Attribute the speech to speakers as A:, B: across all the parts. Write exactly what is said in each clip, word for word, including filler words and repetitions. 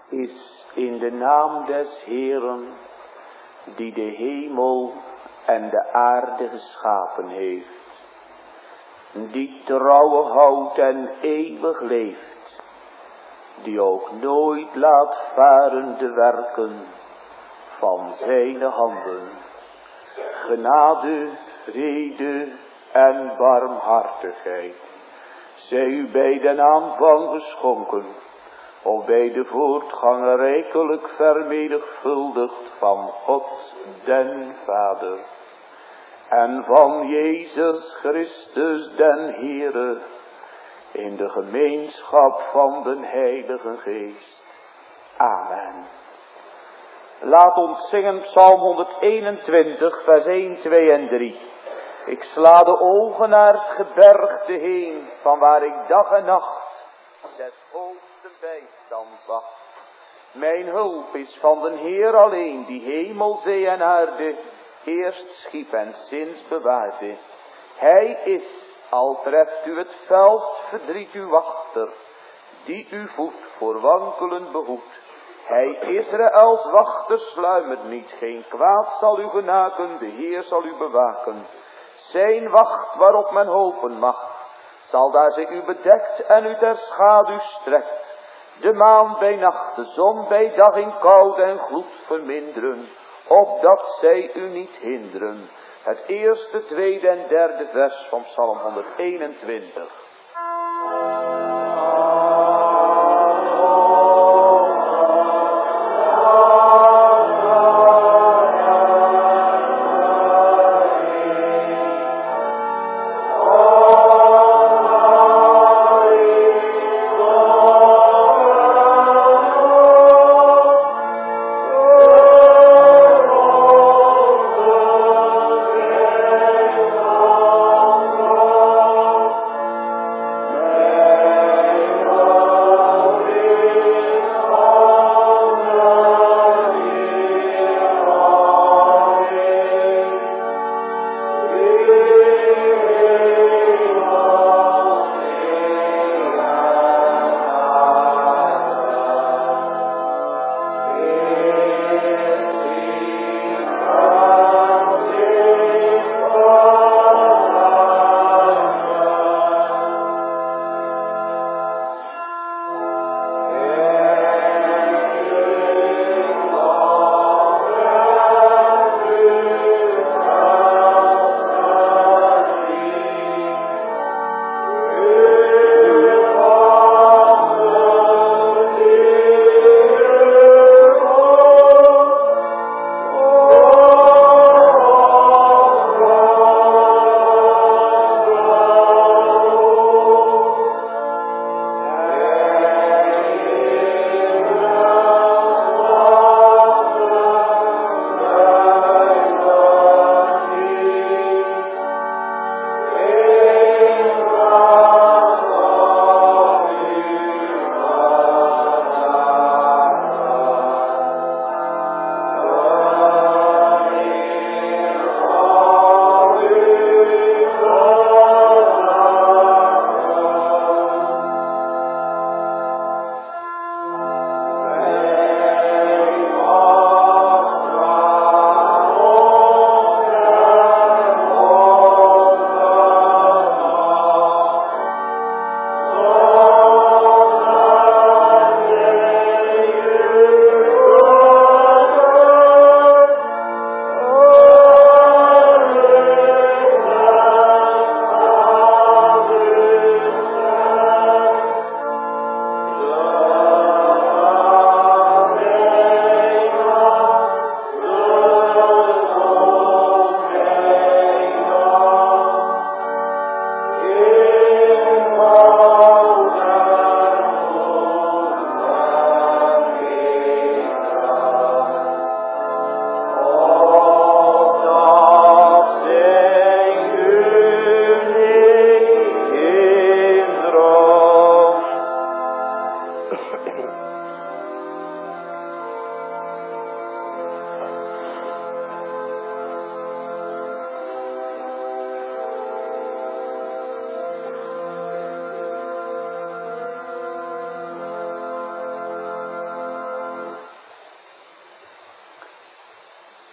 A: is in de naam des Heeren, die de hemel en de aarde geschapen heeft, die trouwe houdt en eeuwig leeft, die ook nooit laat varen de werken van zijn handen. Genade, vrede en barmhartigheid zij u bij den aanvang geschonken, of bij de voortgang rijkelijk vermenigvuldigd van God den Vader en van Jezus Christus den Heere, in de gemeenschap van den Heilige Geest. Amen. Laat ons zingen Psalm honderdeenentwintig, vers een, twee en drie. Ik sla de ogen naar het gebergte heen, van waar ik dag en nacht des hoogste bijstand wacht. Mijn hulp is van den Heer alleen, die hemel, zee en aarde eerst schiep en sinds bewaarde. Hij is, al treft u het felst verdriet uw wachter, die uw voet voor wankelen behoedt. Hij Israëls wachter sluimert niet, geen kwaad zal u genaken, de Heer zal u bewaken. Zijn wacht waarop men hopen mag, zal daar zij u bedekt en u ter schaduw strekt. De maan bij nacht, de zon bij dag in koude en gloed verminderen, opdat zij u niet hinderen. Het eerste, tweede en derde vers van Psalm honderdeenentwintig.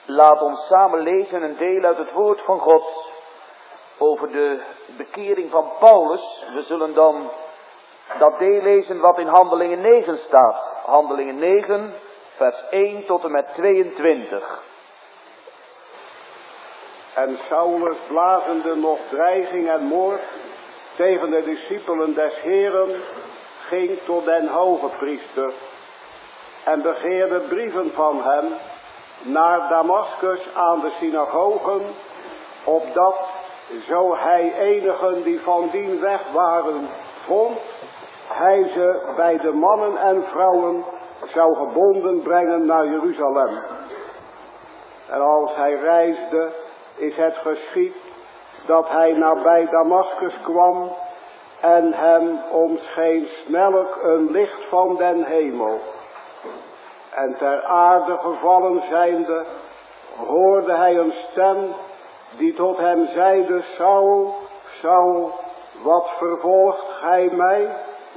A: Laat ons samen lezen een deel uit het woord van God over de bekering van Paulus. We zullen dan dat deel lezen wat in Handelingen negen staat. Handelingen negen, vers één tot en met tweeëntwintig.
B: En Saulus, blazende nog dreiging en moord tegen de discipelen des Heren, ging tot den hoge priester en begeerde brieven van hem naar Damaskus aan de synagogen, opdat, zo hij enigen die van dien weg waren vond, hij ze bij de mannen en vrouwen zou gebonden brengen naar Jeruzalem. En als hij reisde, is het geschied dat hij nabij Damaskus kwam en hem omscheen snellijk een licht van den hemel. En ter aarde gevallen zijnde, hoorde hij een stem die tot hem zeide: Saul, Saul, wat vervolgt gij mij?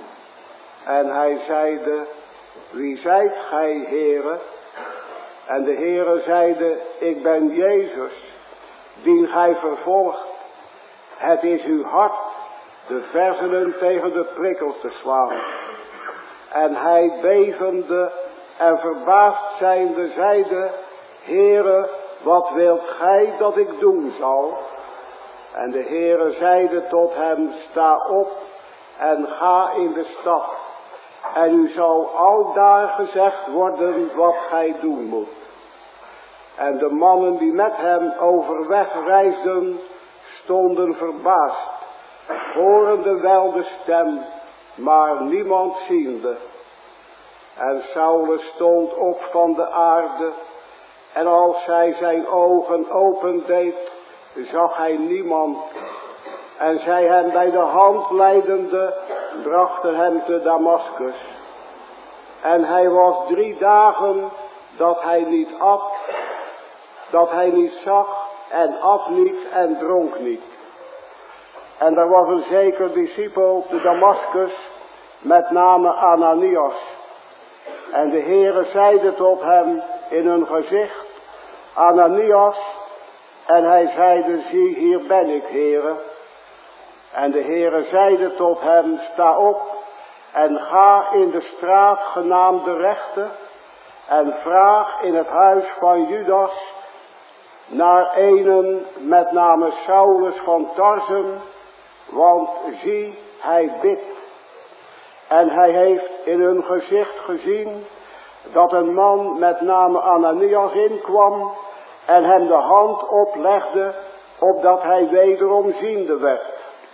B: En hij zeide: Wie zijt gij, Heere? En de Heere zeide: Ik ben Jezus, dien gij vervolgt. Het is uw hart de verzenen tegen de prikkels te slaan. En hij bevende en verbaasd zijnde zeide: Heere, wat wilt gij dat ik doen zal? En de Heere zeide tot hem: Sta op en ga in de stad. En u zal aldaar gezegd worden wat gij doen moet. En de mannen die met hem overweg reisden, stonden verbaasd, horende wel de stem, maar niemand ziende. En Saulus stond op van de aarde, en als hij zijn ogen opendeed, zag hij niemand. En zij hem bij de hand leidende, brachten hem te Damaskus. En hij was drie dagen dat hij niet at, dat hij niet zag, en at niet en dronk niet. En er was een zeker discipel te Damaskus, met name Ananias. En de Heere zeide tot hem in hun gezicht: Ananias. En hij zeide: Zie, hier ben ik, Heere. En de Heere zeide tot hem: Sta op en ga in de straat genaamd de Rechte, en vraag in het huis van Judas naar enen met name Saulus van Tarsum, want zie, hij bidt. En hij heeft in hun gezicht gezien dat een man met name Ananias inkwam en hem de hand oplegde, opdat hij wederom ziende werd.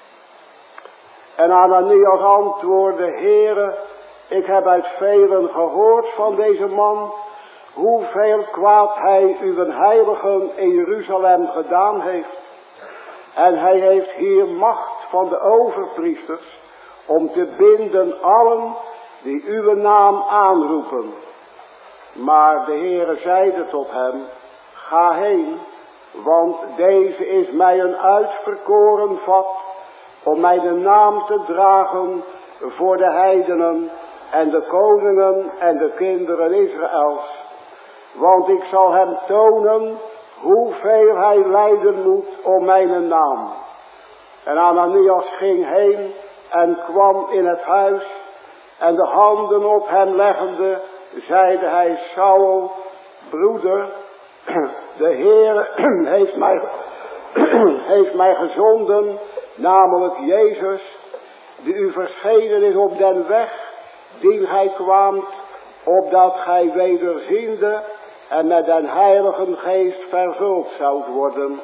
B: En Ananias antwoordde: Heere, ik heb uit velen gehoord van deze man, hoeveel kwaad hij uw heiligen in Jeruzalem gedaan heeft. En hij heeft hier macht van de overpriesters om te binden allen die uw naam aanroepen. Maar de Heere zeide tot hem: Ga heen, want deze is mij een uitverkoren vat om mijn naam te dragen voor de heidenen en de koningen en de kinderen Israëls. Want ik zal hem tonen hoeveel hij lijden moet om mijn naam. En Ananias ging heen en kwam in het huis, en de handen op hem leggende, zeide hij: Saul, broeder, de Heere heeft mij, heeft mij gezonden, namelijk Jezus, die u verschenen is op den weg, dien gij kwaamt, opdat gij wederziende en met den Heiligen Geest vervuld zoudt worden.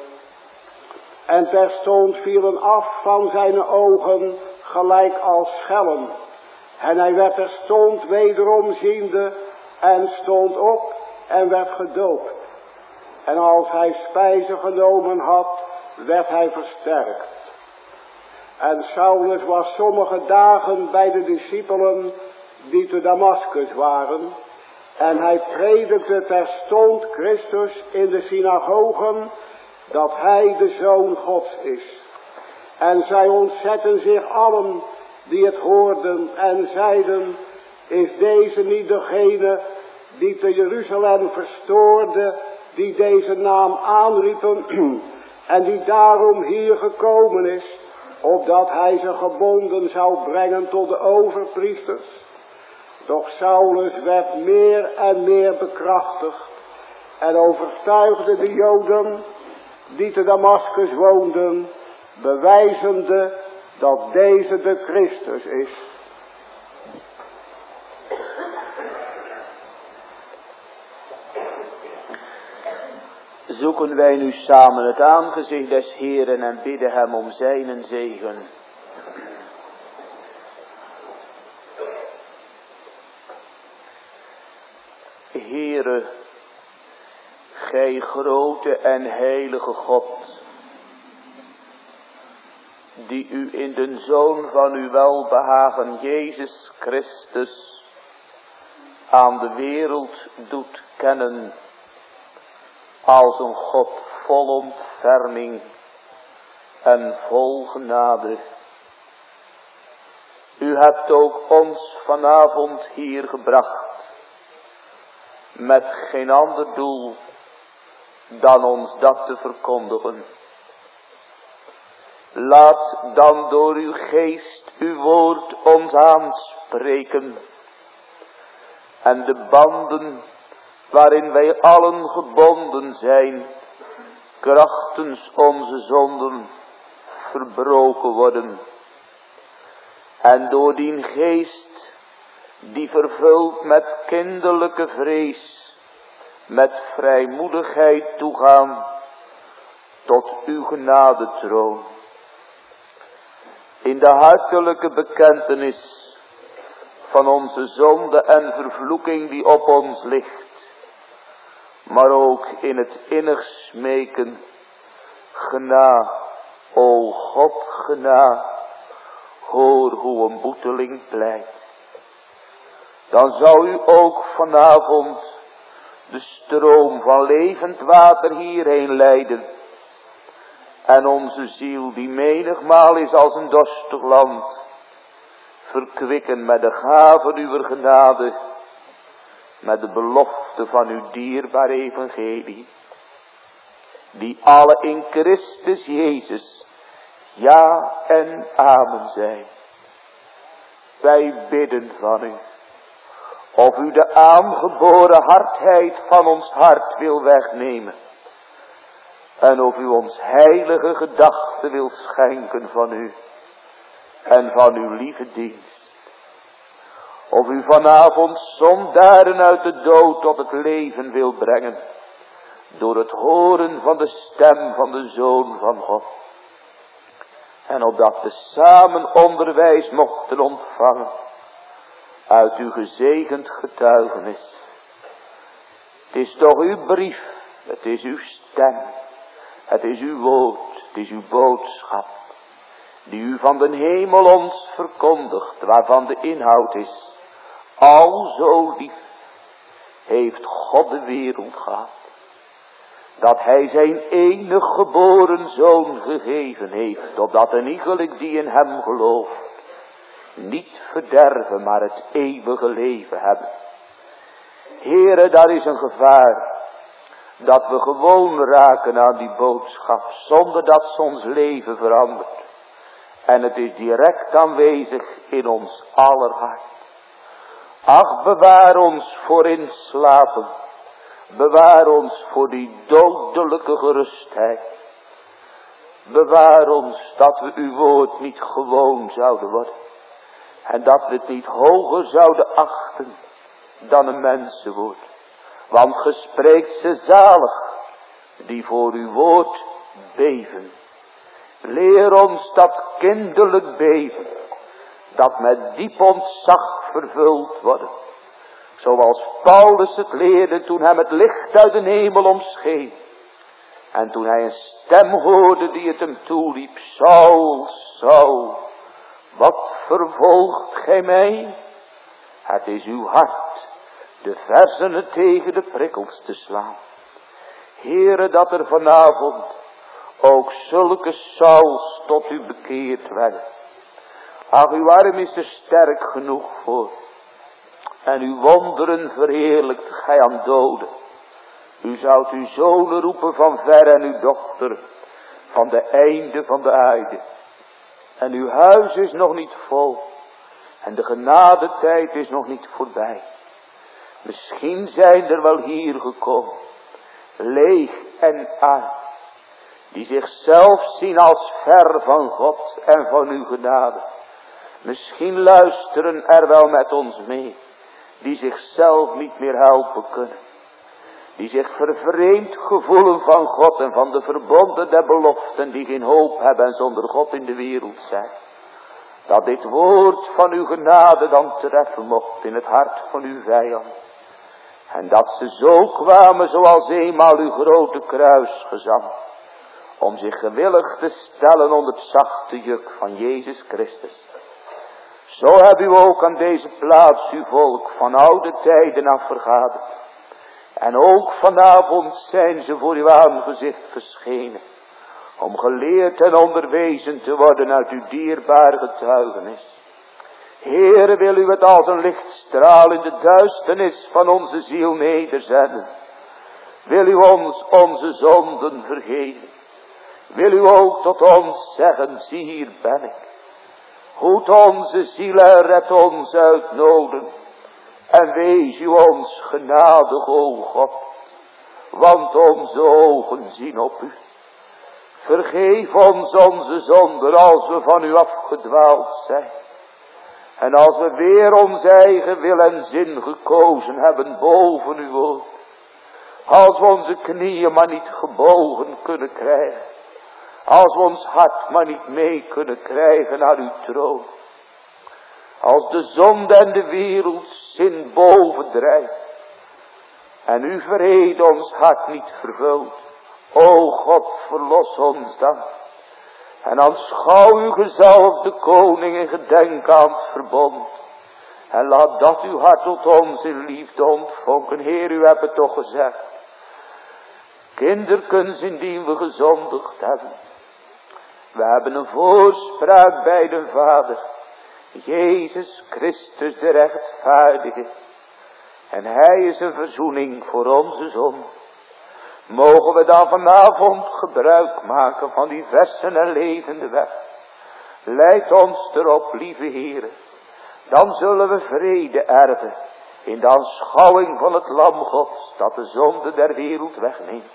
B: En terstond vielen af van zijn ogen gelijk als schellen. En hij werd terstond wederom ziende en stond op en werd gedoopt. En als hij spijze genomen had, werd hij versterkt. En Saulus was sommige dagen bij de discipelen die te Damaskus waren. En hij predikte terstond Christus in de synagogen, dat hij de Zoon Gods is. En zij ontzetten zich allen die het hoorden en zeiden: Is deze niet degene die te Jeruzalem verstoorde die deze naam aanriepen en die daarom hier gekomen is, opdat hij ze gebonden zou brengen tot de overpriesters. Doch Saulus werd meer en meer bekrachtigd en overtuigde de Joden die te Damaskus woonden, bewijzende dat deze de Christus is.
A: Zoeken wij nu samen het aangezicht des Heeren en bidden hem om zijnen zegen. Heere, gij grote en heilige God, die u in den Zoon van uw welbehagen Jezus Christus aan de wereld doet kennen als een God vol ontferming en vol genade. U hebt ook ons vanavond hier gebracht met geen ander doel dan ons dat te verkondigen. Laat dan door uw geest uw woord ons aanspreken en de banden waarin wij allen gebonden zijn, krachtens onze zonden verbroken worden. En door dien geest, die vervuld met kinderlijke vrees, met vrijmoedigheid toegaan tot uw genadetroon. In de hartelijke bekentenis van onze zonde en vervloeking die op ons ligt, maar ook in het innig smeken, gena, o God, gena, hoor hoe een boeteling pleit. Dan zou u ook vanavond de stroom van levend water hierheen leiden. En onze ziel, die menigmaal is als een dorstig land, verkwikken met de gaven uwer genade, met de belofte van uw dierbaar evangelie, die alle in Christus Jezus ja en amen zijn. Wij bidden van u, of u de aangeboren hardheid van ons hart wil wegnemen, en of u ons heilige gedachten wil schenken van u en van uw lieve dienst. Of u vanavond zondaren uit de dood tot het leven wil brengen, door het horen van de stem van de Zoon van God. En opdat we samen onderwijs mochten ontvangen uit uw gezegend getuigenis. Het is toch uw brief, het is uw stem, het is uw woord, het is uw boodschap, die u van den hemel ons verkondigt, waarvan de inhoud is: al zo lief heeft God de wereld gehad, dat hij zijn enig geboren zoon gegeven heeft, opdat een iegelijk die in hem gelooft niet verderven, maar het eeuwige leven hebben. Heere, daar is een gevaar dat we gewoon raken aan die boodschap, zonder dat ze ons leven verandert. En het is direct aanwezig in ons aller hart. Ach, bewaar ons voor inslapen. Bewaar ons voor die dodelijke gerustheid. Bewaar ons dat we uw woord niet gewoon zouden worden. En dat we het niet hoger zouden achten dan een mensenwoord. Want ge spreekt ze zalig die voor uw woord beven. Leer ons dat kinderlijk beven, dat met diep ontzag vervuld worden. Zoals Paulus het leerde toen hem het licht uit de hemel omscheen. En toen hij een stem hoorde die het hem toeliep: Saul, Saul, wat vervolgt gij mij? Het is uw hart de versenen tegen de prikkels te slaan. Heere, dat er vanavond ook zulke Sauls tot u bekeerd werden. Ach, uw arm is er sterk genoeg voor. En uw wonderen verheerlijkt gij aan doden. U zoudt uw zonen roepen van ver en uw dochter van de einde van de aarde. En uw huis is nog niet vol. En de genadetijd is nog niet voorbij. Misschien zijn er wel hier gekomen, leeg en arm, die zichzelf zien als ver van God en van uw genade. Misschien luisteren er wel met ons mee, die zichzelf niet meer helpen kunnen. Die zich vervreemd gevoelen van God en van de verbonden der beloften, die geen hoop hebben en zonder God in de wereld zijn. Dat dit woord van uw genade dan treffen mocht in het hart van uw vijand. En dat ze zo kwamen zoals eenmaal uw grote kruisgezant. Om zich gewillig te stellen onder het zachte juk van Jezus Christus. Zo heb u ook aan deze plaats uw volk van oude tijden af vergaderd. En ook vanavond zijn ze voor uw aangezicht verschenen. Om geleerd en onderwezen te worden uit uw dierbaar getuigenis. Heere, wil u het als een lichtstraal in de duisternis van onze ziel nederzetten. Wil u ons onze zonden vergeven. Wil u ook tot ons zeggen, zie hier ben ik. Hoed onze ziel en red ons uit noden. En wees u ons genadig, o God. Want onze ogen zien op u. Vergeef ons onze zonden als we van u afgedwaald zijn. En als we weer ons eigen wil en zin gekozen hebben boven uw woord. Als we onze knieën maar niet gebogen kunnen krijgen. Als we ons hart maar niet mee kunnen krijgen naar uw troon. Als de zonde en de wereldzin bovendrijft. En uw vrede ons hart niet vervult. O God, verlos ons dan. En aanschouw uw gezalfde koning en gedenk aan het verbond. En laat dat uw hart tot ons in liefde ontvonken. Heer, u hebt het toch gezegd. Kinderkens indien we gezondigd hebben. We hebben een voorspraak bij de Vader. Jezus Christus de rechtvaardige. En hij is een verzoening voor onze zonde. Mogen we dan vanavond gebruik maken van die verse en levende weg. Leid ons erop, lieve Heere. Dan zullen we vrede erven in de aanschouwing van het Lam Gods dat de zonde der wereld wegneemt.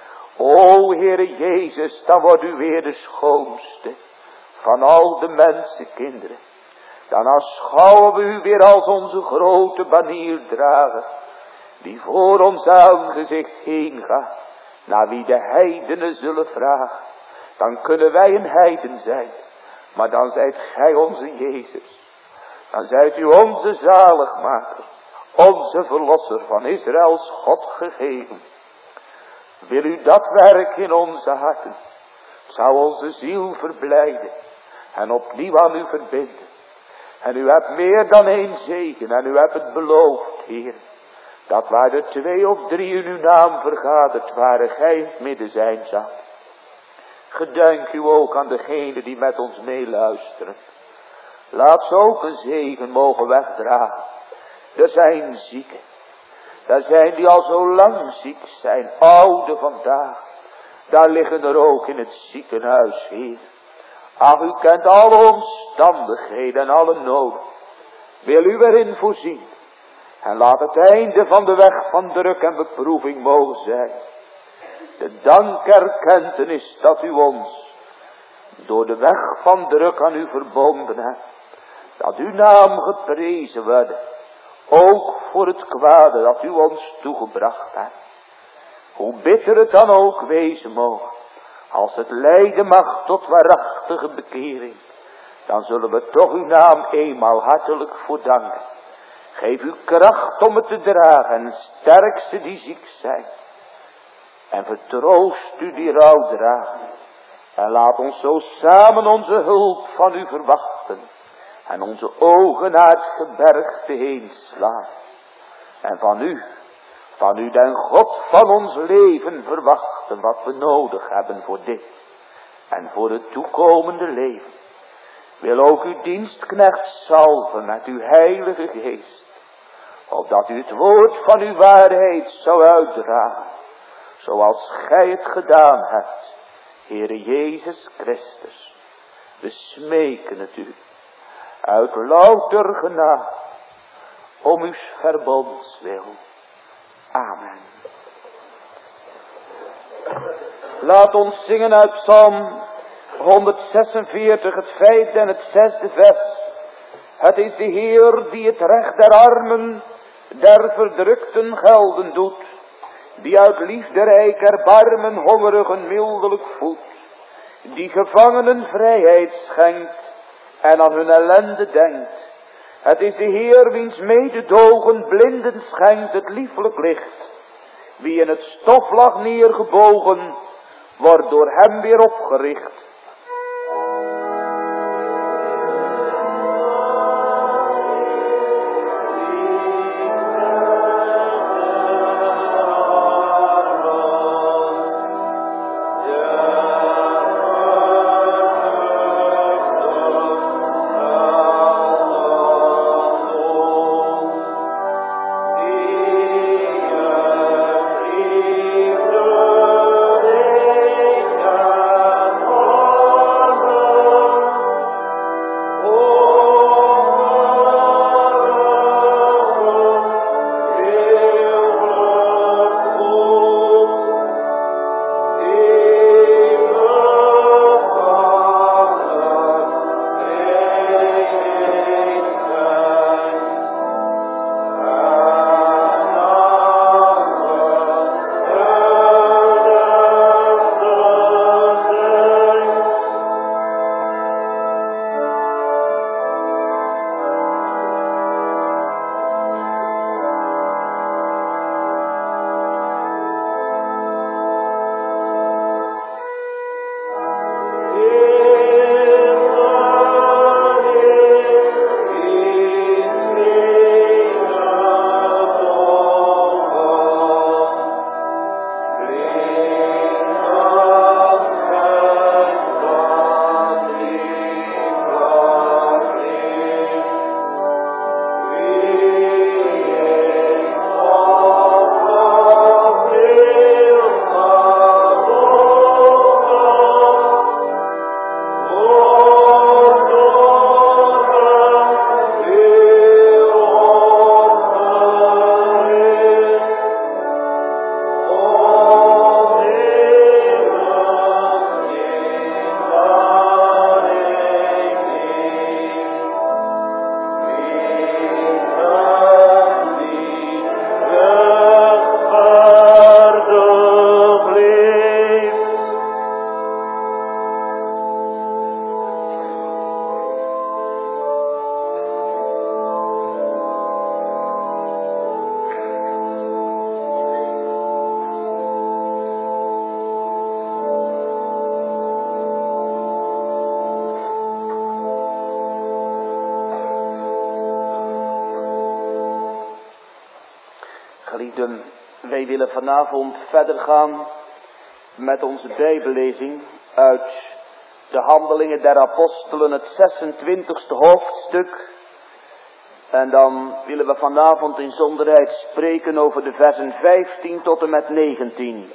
A: O Heere Jezus, dan wordt u weer de schoonste van al de mensenkinderen. Dan aanschouwen we u weer als onze grote banierdrager, die voor ons aangezicht heen gaat, naar wie de heidenen zullen vragen. Dan kunnen wij een heiden zijn, maar dan zijt gij onze Jezus. Dan zijt u onze zaligmaker, onze verlosser van Israëls God gegeven. Wil u dat werk in onze harten, zou onze ziel verblijden en opnieuw aan u verbinden. En u hebt meer dan één zegen en u hebt het beloofd, Heer, dat waar er twee of drie in uw naam vergaderd waren, gij in het midden zijn zou. Gedenk u ook aan degenen die met ons meeluisteren. Laat ze ook een zegen mogen wegdragen. Er zijn zieken. Er zijn die al zo lang ziek zijn, oude vandaag. Daar liggen er ook in het ziekenhuis, Heer. Ach, u kent alle omstandigheden en alle noden. Wil u erin voorzien. En laat het einde van de weg van druk en beproeving mogen zijn. De dankerkentenis dat u ons door de weg van druk aan u verbonden hebt. Dat uw naam geprezen wordt. Ook voor het kwade dat u ons toegebracht hebt. Hoe bitter het dan ook wezen mogen. Als het leiden mag tot waarachtige bekering. Dan zullen we toch uw naam eenmaal hartelijk voor danken. Geef u kracht om het te dragen en sterk ze die ziek zijn. En vertroost u die rouw dragen. En laat ons zo samen onze hulp van u verwachten. En onze ogen naar het gebergte heen slaan. En van u, van u den God van ons leven verwachten wat we nodig hebben voor dit. En voor het toekomende leven. Wil ook uw dienstknecht zalven met uw heilige geest. Opdat u het woord van uw waarheid zou uitdragen. zoals gij het gedaan hebt, Heere Jezus Christus. We smeken het u uit louter genade, om uw verbonds wil. Amen. Laat ons zingen uit Psalm honderdzesenveertig, het vijfde en het zesde vers. Het is de Heer die het recht der armen, der verdrukten gelden doet, die uit liefderijk erbarmen hongerigen mildelijk voedt, die gevangenen vrijheid schenkt en aan hun ellende denkt. Het is de Heer wiens mededogen blinden schenkt het lieflijk licht. Wie in het stof lag neergebogen, wordt door hem weer opgericht. Geliefden, wij willen vanavond verder gaan met onze bijbellezing uit de Handelingen der Apostelen, het zesentwintigste hoofdstuk. En dan willen we vanavond in zonderheid spreken over de versen vijftien tot en met negentien.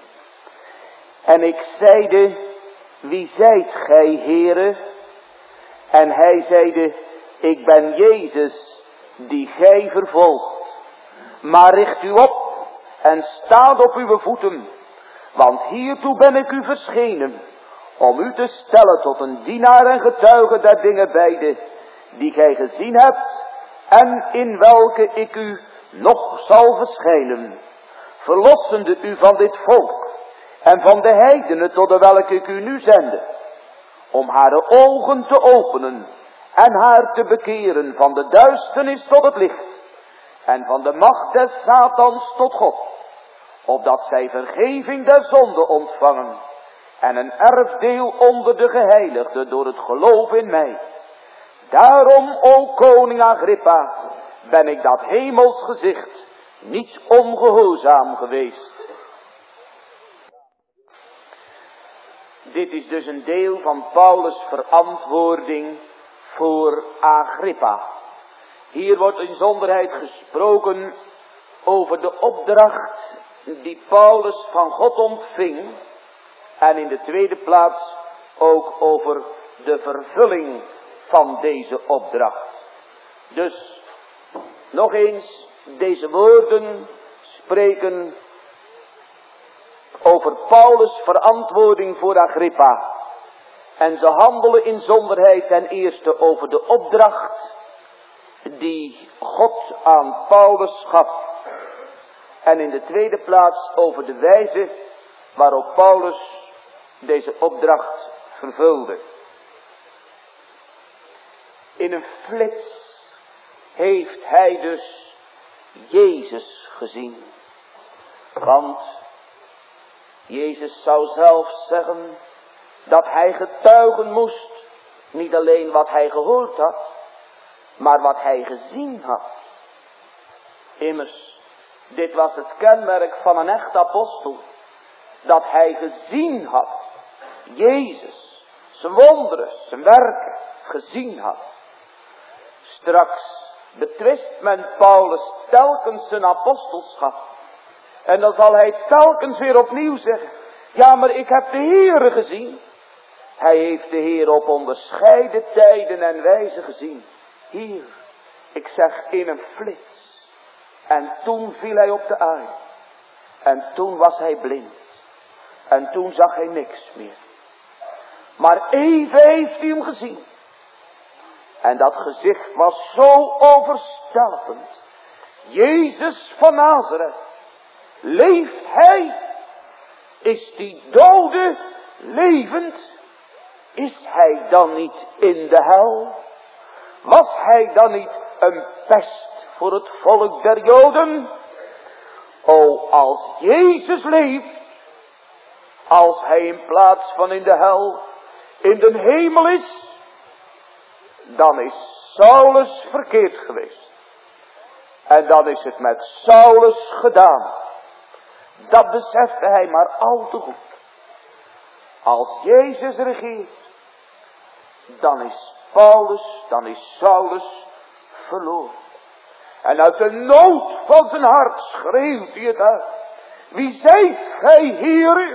A: En ik zeide, wie zijt gij, Heere? En hij zeide, ik ben Jezus, die gij vervolgt. Maar richt u op en staat op uw voeten, want hiertoe ben ik u verschenen, om u te stellen tot een dienaar en getuige der dingen beide, die gij gezien hebt, en in welke ik u nog zal verschijnen, verlossende u van dit volk, en van de heidenen tot de welke ik u nu zende, om haar ogen te openen, en haar te bekeren van de duisternis tot het licht, en van de macht des Satans tot God, opdat zij vergeving der zonde ontvangen, en een erfdeel onder de geheiligden door het geloof in mij. Daarom, o koning Agrippa, ben ik dat hemels gezicht niet ongehoorzaam geweest. Dit is dus een deel van Paulus' verantwoording voor Agrippa. Hier wordt in zonderheid gesproken over de opdracht die Paulus van God ontving. En in de tweede plaats ook over de vervulling van deze opdracht. Dus nog eens, deze woorden spreken over Paulus' verantwoording voor Agrippa. En ze handelen in zonderheid ten eerste over de opdracht die God aan Paulus gaf. En in de tweede plaats over de wijze waarop Paulus deze opdracht vervulde. In een flits heeft hij dus Jezus gezien. Want Jezus zou zelf zeggen dat hij getuigen moest, niet alleen wat hij gehoord had, maar wat hij gezien had. Immers, dit was het kenmerk van een echt apostel, dat hij gezien had. Jezus, zijn wonderen, zijn werken, gezien had. Straks betwist men Paulus telkens zijn apostelschap. En dan zal hij telkens weer opnieuw zeggen, ja, maar ik heb de Heere gezien. Hij heeft de Heer op onderscheiden tijden en wijzen gezien. Hier, ik zeg in een flits. En toen viel hij op de aarde. En toen was hij blind. En toen zag hij niks meer. Maar even heeft hij hem gezien. En dat gezicht was zo overstelpend. Jezus van Nazareth. Leeft hij? Is die dode levend? Is hij dan niet in de hel? Was hij dan niet een pest voor het volk der Joden? O, als Jezus leeft, als hij in plaats van in de hel in de hemel is, dan is Saulus verkeerd geweest. En dan is het met Saulus gedaan. Dat besefte hij maar al te goed. Als Jezus regeert, dan is Paulus, dan is Saulus verloren. En uit de nood van zijn hart schreeuwt hij het uit. Wie zijt gij, Heere?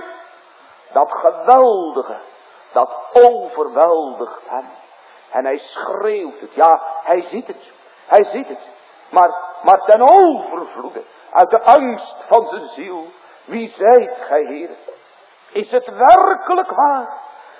A: Dat geweldige, dat overweldigt hem. En hij schreeuwt het, ja, hij ziet het, hij ziet het. Maar, maar ten overvloede, uit de angst van zijn ziel. Wie zijt gij, Heere? Is het werkelijk waar?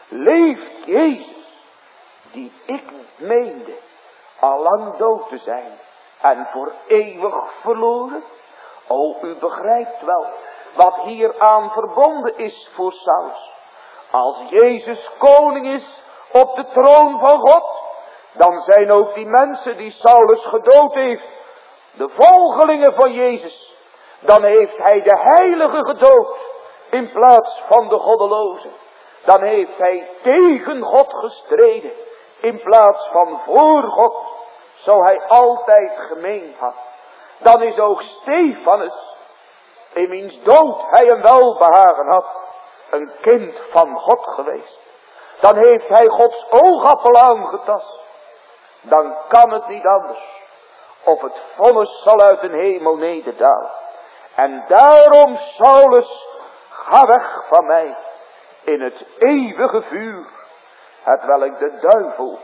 A: Leeft Jezus, die ik meende al lang dood te zijn en voor eeuwig verloren? O, u begrijpt wel wat hieraan verbonden is voor Saulus. Als Jezus koning is op de troon van God, dan zijn ook die mensen die Saulus gedood heeft, de volgelingen van Jezus. Dan heeft hij de heilige gedood in plaats van de goddeloze. Dan heeft hij tegen God gestreden in plaats van voor God, zo hij altijd gemeend had. Dan is ook Stefanus, in wiens dood hij een welbehagen had, een kind van God geweest. Dan heeft hij Gods oogappel aangetast. Dan kan het niet anders, of het vonnis zal uit de hemel nederdalen. En daarom, Saulus, ga weg van mij in het eeuwige vuur, hetwelk de duivel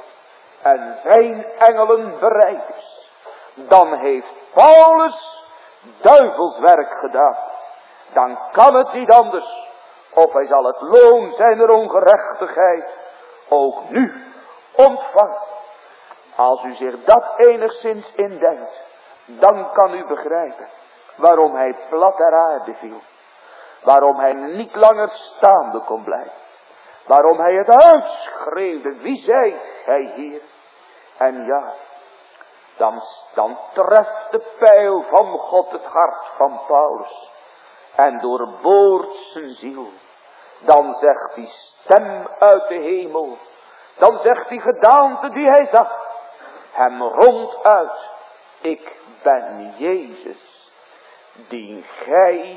A: en zijn engelen bereid is. Dan heeft Paulus duivelswerk gedaan. Dan kan het niet anders, of hij zal het loon zijner ongerechtigheid ook nu ontvangen. Als u zich dat enigszins indenkt, dan kan u begrijpen waarom hij plat ter aarde viel. Waarom hij niet langer staande kon blijven. Waarom hij het uitschreeuwde, wie zijt gij hier? En ja, dan, dan treft de pijl van God het hart van Paulus. En doorboort zijn ziel. Dan zegt die stem uit de hemel. Dan zegt die gedaante die hij zag hem ronduit: ik ben Jezus, die gij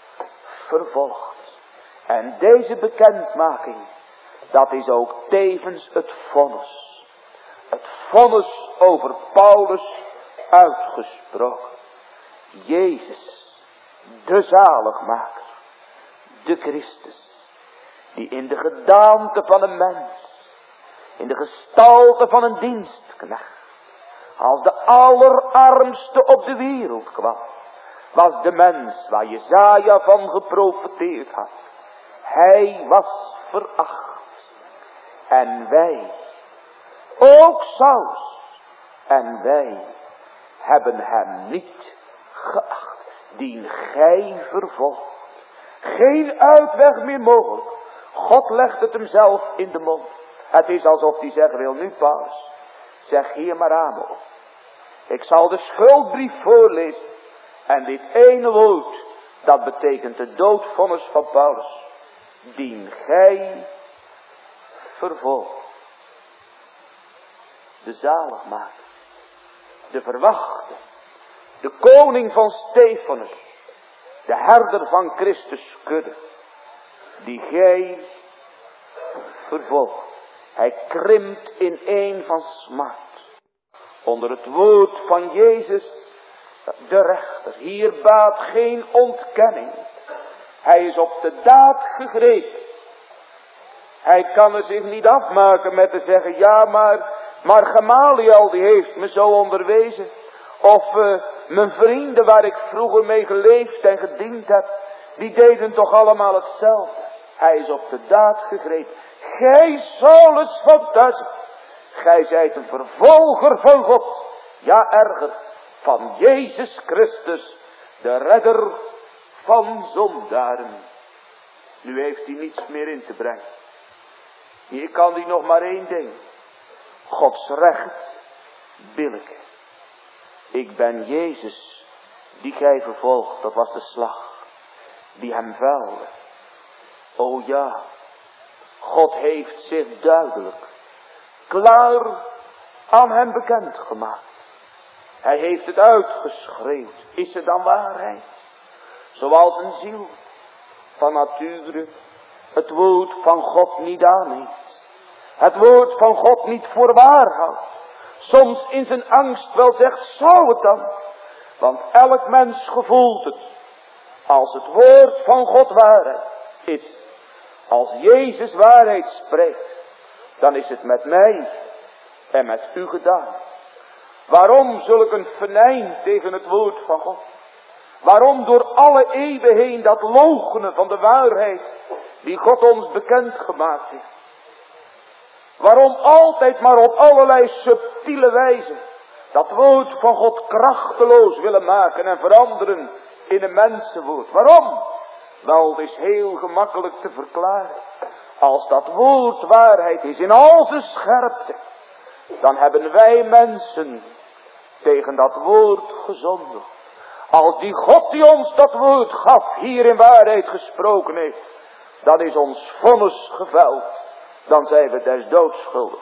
A: vervolgt. En deze bekendmaking, dat is ook tevens het vonnis. Het vonnis over Paulus uitgesproken. Jezus de zaligmaker, de Christus, die in de gedaante van een mens, in de gestalte van een dienstknecht, als de allerarmste op de wereld kwam, was de mens waar Jesaja van geprofeteerd had. Hij was veracht. En wij, ook Saulus, en wij hebben hem niet geacht, dien gij vervolgt. Geen uitweg meer mogelijk. God legt het hem zelf in de mond. Het is alsof hij zeggen wil, nu Paulus, zeg hier maar aan op. Ik zal de schuldbrief voorlezen. En dit ene woord, dat betekent de doodvonnis van Paulus. Dien gij vervolgt. De zaligmaker. De verwachte. De koning van Stefanus. De herder van Christus kudde. Die gij vervolgt. Hij krimpt in een van smart. Onder het woord van Jezus, de rechter. Hier baat geen ontkenning. Hij is op de daad gegrepen. Hij kan er zich niet afmaken met te zeggen, ja maar, maar Gamaliel die heeft me zo onderwezen. Of uh, mijn vrienden waar ik vroeger mee geleefd en gediend heb, die deden toch allemaal hetzelfde. Hij is op de daad gegrepen. Gij Saulus van Tarsus, gij zijt een vervolger van God. Ja erger, van Jezus Christus, de redder van zondaren. Nu heeft hij niets meer in te brengen. Hier kan hij nog maar één ding. Gods recht billijken. Ik ben Jezus die gij vervolgt. Dat was de slag die hem vuilde. O ja, God heeft zich duidelijk, klaar aan hem bekendgemaakt. Hij heeft het uitgeschreeuwd. Is het dan waarheid? Zoals een ziel van nature het woord van God niet aanneemt. Het woord van God niet voor waar houdt. Soms in zijn angst wel zegt, zou het dan? Want elk mens gevoelt het. Als het woord van God waarheid is. Als Jezus waarheid spreekt. Dan is het met mij en met u gedaan. Waarom zulk een venijn tegen het woord van God? Waarom door alle eeuwen heen dat loochenen van de waarheid die God ons bekend gemaakt heeft? Waarom altijd maar op allerlei subtiele wijze dat woord van God krachteloos willen maken en veranderen in een mensenwoord? Waarom? Wel, het is heel gemakkelijk te verklaren. Als dat woord waarheid is in al zijn scherpte, dan hebben wij mensen tegen dat woord gezondigd. Als die God die ons dat woord gaf, hier in waarheid gesproken heeft, dan is ons vonnis geveld. Dan zijn we des doods schuldig.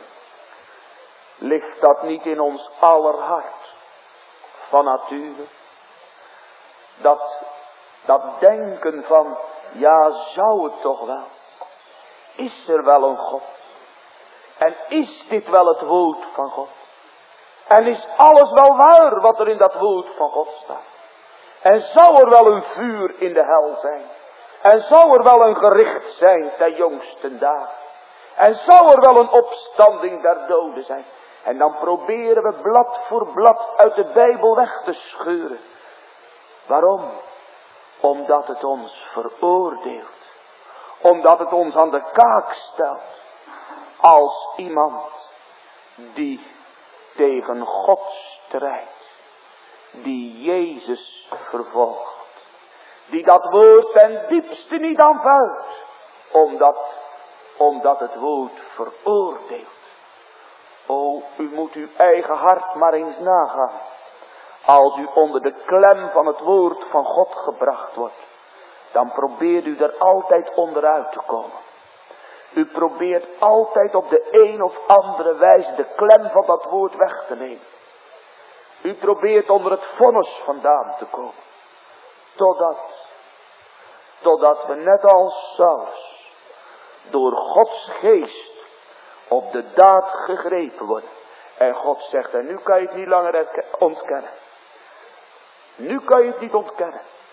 A: Ligt dat niet in ons aller hart van nature? Dat, dat denken van, ja zou het toch wel? Is er wel een God? En is dit wel het woord van God? En is alles wel waar wat er in dat woord van God staat? En zou er wel een vuur in de hel zijn? En zou er wel een gericht zijn ter jongste dagen? En zou er wel een opstanding der doden zijn? En dan proberen we blad voor blad uit de Bijbel weg te scheuren. Waarom? Omdat het ons veroordeelt. Omdat het ons aan de kaak stelt. Als iemand die tegen God strijdt. Die Jezus vervolgt. Die dat woord ten diepste niet aanvaardt. Omdat, omdat het woord veroordeelt. O, u moet uw eigen hart maar eens nagaan. Als u onder de klem van het woord van God gebracht wordt. Dan probeert u er altijd onderuit te komen. U probeert altijd op de een of andere wijze de klem van dat woord weg te nemen. U probeert onder het vonnis vandaan te komen. Totdat, totdat we net als Saulus door Gods geest op de daad gegrepen worden. En God zegt, en nu kan je het niet langer ontkennen. Nu kan je het niet ontkennen.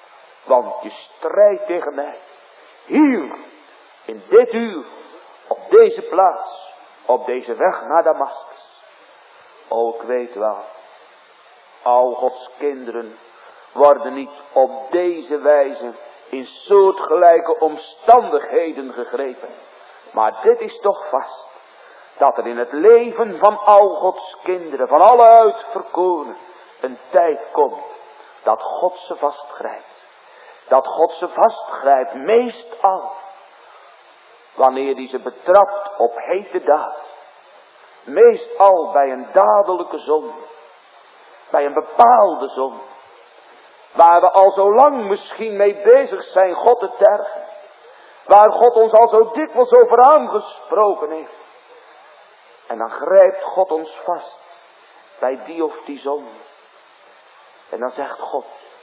A: Want je strijdt tegen mij. Hier, in dit uur, op deze plaats, op deze weg naar Damascus. O, ik weet wel, al Gods kinderen worden niet op deze wijze in soortgelijke omstandigheden gegrepen. Maar dit is toch vast, dat er in het leven van al Gods kinderen, van alle uitverkorenen, een tijd komt dat God ze vastgrijpt. Dat God ze vastgrijpt, meestal wanneer hij ze betrapt op hete daad. Meestal bij een dadelijke zonde. Bij een bepaalde zonde. Waar we al zo lang misschien mee bezig zijn God te tergen. Waar God ons al zo dikwijls over aangesproken heeft. En dan grijpt God ons vast bij die of die zonde. En dan zegt God: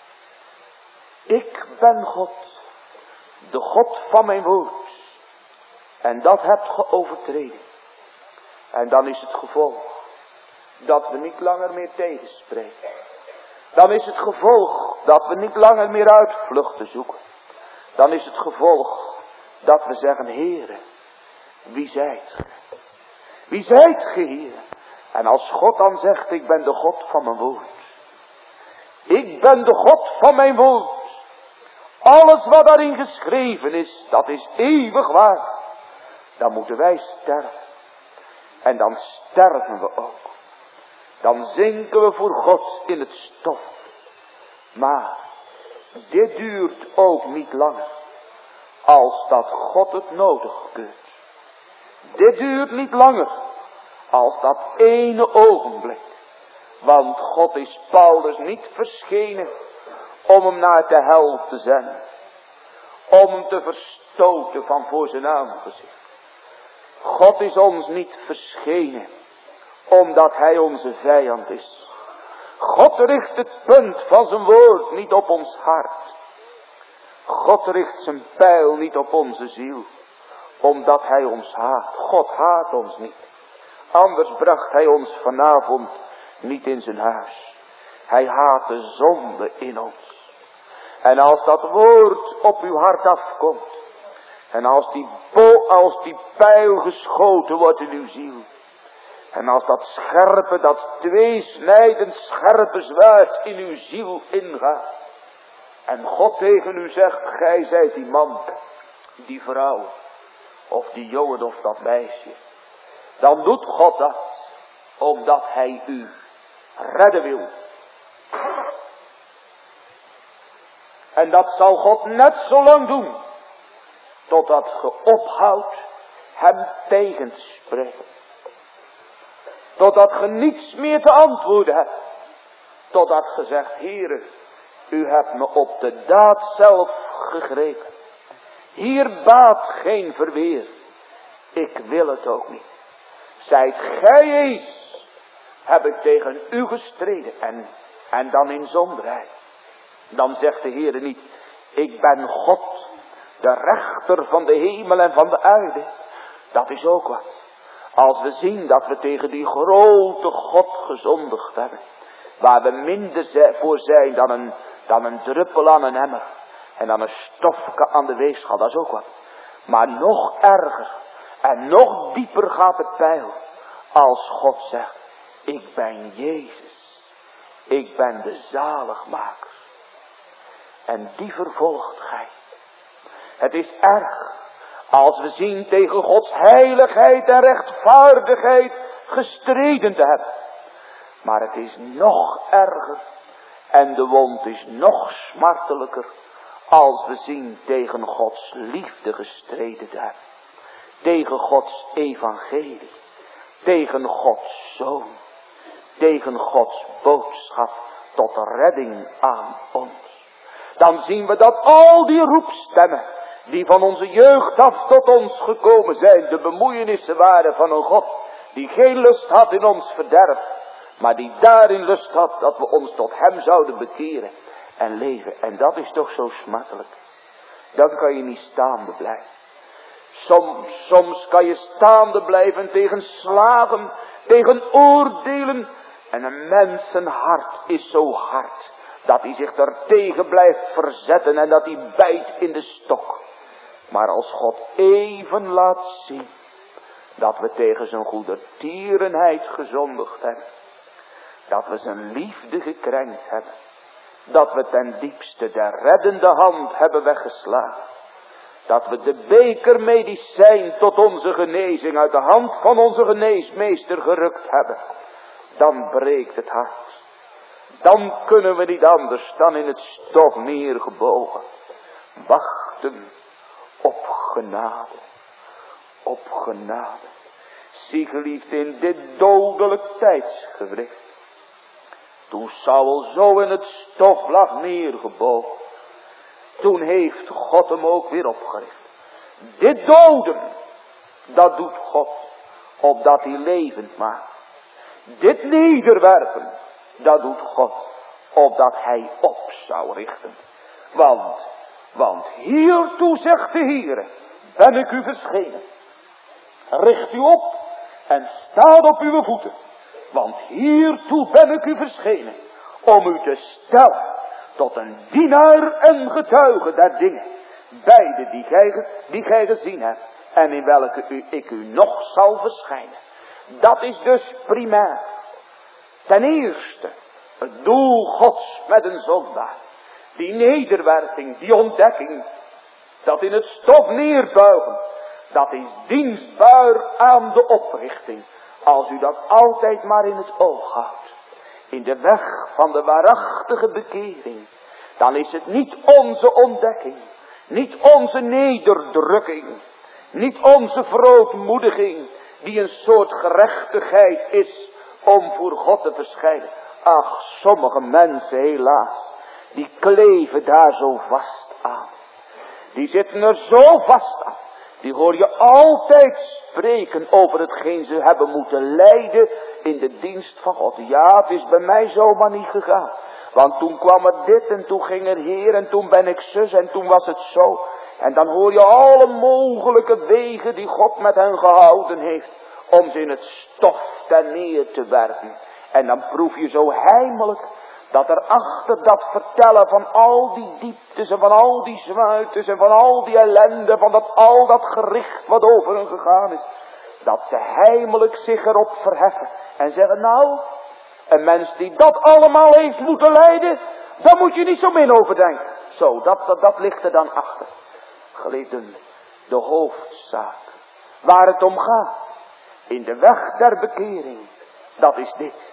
A: ik ben God, de God van mijn woord. En dat hebt ge overtreden. En dan is het gevolg dat we niet langer meer tegenspreken. Dan is het gevolg dat we niet langer meer uitvluchten zoeken. Dan is het gevolg dat we zeggen: Heere, wie zijt ge? Wie zijt ge, Heere? En als God dan zegt: ik ben de God van mijn woord. Ik ben de God van mijn woord. Alles wat daarin geschreven is, dat is eeuwig waar. Dan moeten wij sterven. En dan sterven we ook. Dan zinken we voor God in het stof. Maar dit duurt ook niet langer. Als dat God het nodig keurt. Dit duurt niet langer. Als dat ene ogenblik. Want God is Paulus niet verschenen om hem naar de hel te zenden. Om hem te verstoten van voor zijn aangezicht. God is ons niet verschenen omdat hij onze vijand is. God richt het punt van zijn woord niet op ons hart. God richt zijn pijl niet op onze ziel, omdat hij ons haat. God haat ons niet. Anders bracht hij ons vanavond niet in zijn huis. Hij haat de zonde in ons. En als dat woord op uw hart afkomt, en als die, bo, als die pijl geschoten wordt in uw ziel, en als dat scherpe, dat tweesnijdend scherpe zwaard in uw ziel ingaat, en God tegen u zegt: gij zijt die man, die vrouw, of die jongen of dat meisje, dan doet God dat omdat hij u redden wil. En dat zal God net zo lang doen, totdat ge ophoudt hem tegen te spreken. Totdat ge niets meer te antwoorden hebt. Totdat ge zegt: Heere, u hebt me op de daad zelf gegrepen. Hier baat geen verweer. Ik wil het ook niet. Zijt gij eens, heb ik tegen u gestreden. En, en dan in zonderheid. Dan zegt de Heere niet: ik ben God, de rechter van de hemel en van de aarde. Dat is ook wat. Als we zien dat we tegen die grote God gezondigd hebben. Waar we minder voor zijn dan een, dan een druppel aan een emmer. En dan een stofje aan de weegschaal. Dat is ook wat. Maar nog erger. En nog dieper gaat de pijl. Als God zegt: ik ben Jezus. Ik ben de zaligmaker. En die vervolgt gij. Het is erg. Als we zien tegen Gods heiligheid en rechtvaardigheid gestreden te hebben. Maar het is nog erger. En de wond is nog smartelijker. Als we zien tegen Gods liefde gestreden te hebben. Tegen Gods evangelie. Tegen Gods zoon. Tegen Gods boodschap tot redding aan ons. Dan zien we dat al die roepstemmen die van onze jeugd af tot ons gekomen zijn, de bemoeienissen waren van een God die geen lust had in ons verderf, maar die daarin lust had dat we ons tot hem zouden bekeren en leven. En dat is toch zo smartelijk. Dan kan je niet staande blijven. Soms, soms kan je staande blijven tegen slagen, tegen oordelen. En een mensenhart is zo hard Dat hij zich daartegen blijft verzetten en dat hij bijt in de stok. Maar als God even laat zien dat we tegen zijn goedertierenheid gezondigd hebben. Dat we zijn liefde gekrenkt hebben. Dat we ten diepste de reddende hand hebben weggeslagen. Dat we de bekermedicijn tot onze genezing uit de hand van onze geneesmeester gerukt hebben. Dan breekt het hart. Dan kunnen we niet anders dan in het stof neergebogen wachten op genade. Op genade. Zie geliefd in dit dodelijk tijdsgewricht. Toen Saul zo in het stof lag neergebogen. Toen heeft God hem ook weer opgericht. Dit doden, dat doet God, opdat hij levend maakt. Dit nederwerpen, dat doet God, opdat hij op zou richten. Want, want hiertoe zegt de Heere, ben ik u verschenen. Richt u op en staat op uw voeten. Want hiertoe ben ik u verschenen, om u te stellen tot een dienaar en getuige der dingen, beide die gij, die gij gezien hebt en in welke u, ik u nog zal verschijnen. Dat is dus primair. Ten eerste, het doel Gods met een zondaar. Die nederwerping, die ontdekking, dat in het stof neerbuigen, dat is dienstbaar aan de oprichting. Als u dat altijd maar in het oog houdt. In de weg van de waarachtige bekering. Dan is het niet onze ontdekking. Niet onze nederdrukking. Niet onze verootmoediging. Die een soort gerechtigheid is om voor God te verschijnen. Ach, sommige mensen helaas. Die kleven daar zo vast aan. Die zitten er zo vast aan. Die hoor je altijd spreken over hetgeen ze hebben moeten lijden in de dienst van God. Ja, het is bij mij zomaar niet gegaan. Want toen kwam er dit en toen ging er hier en toen ben ik zus en toen was het zo. En dan hoor je alle mogelijke wegen die God met hen gehouden heeft om ze in het stof ten neer te werpen. En dan proef je zo heimelijk dat er achter dat vertellen van al die dieptes en van al die zwaartes en van al die ellende, van dat al dat gericht wat over hen gegaan is, dat ze heimelijk zich erop verheffen en zeggen, nou, een mens die dat allemaal heeft moeten lijden, daar moet je niet zo min over denken. Zo, dat, dat, dat ligt er dan achter. Geliefden, de hoofdzaak, waar het om gaat, in de weg der bekering, dat is dit.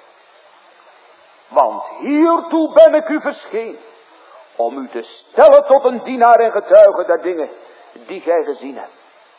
A: Want hiertoe ben ik u verschenen, om u te stellen tot een dienaar en getuige der dingen die gij gezien hebt.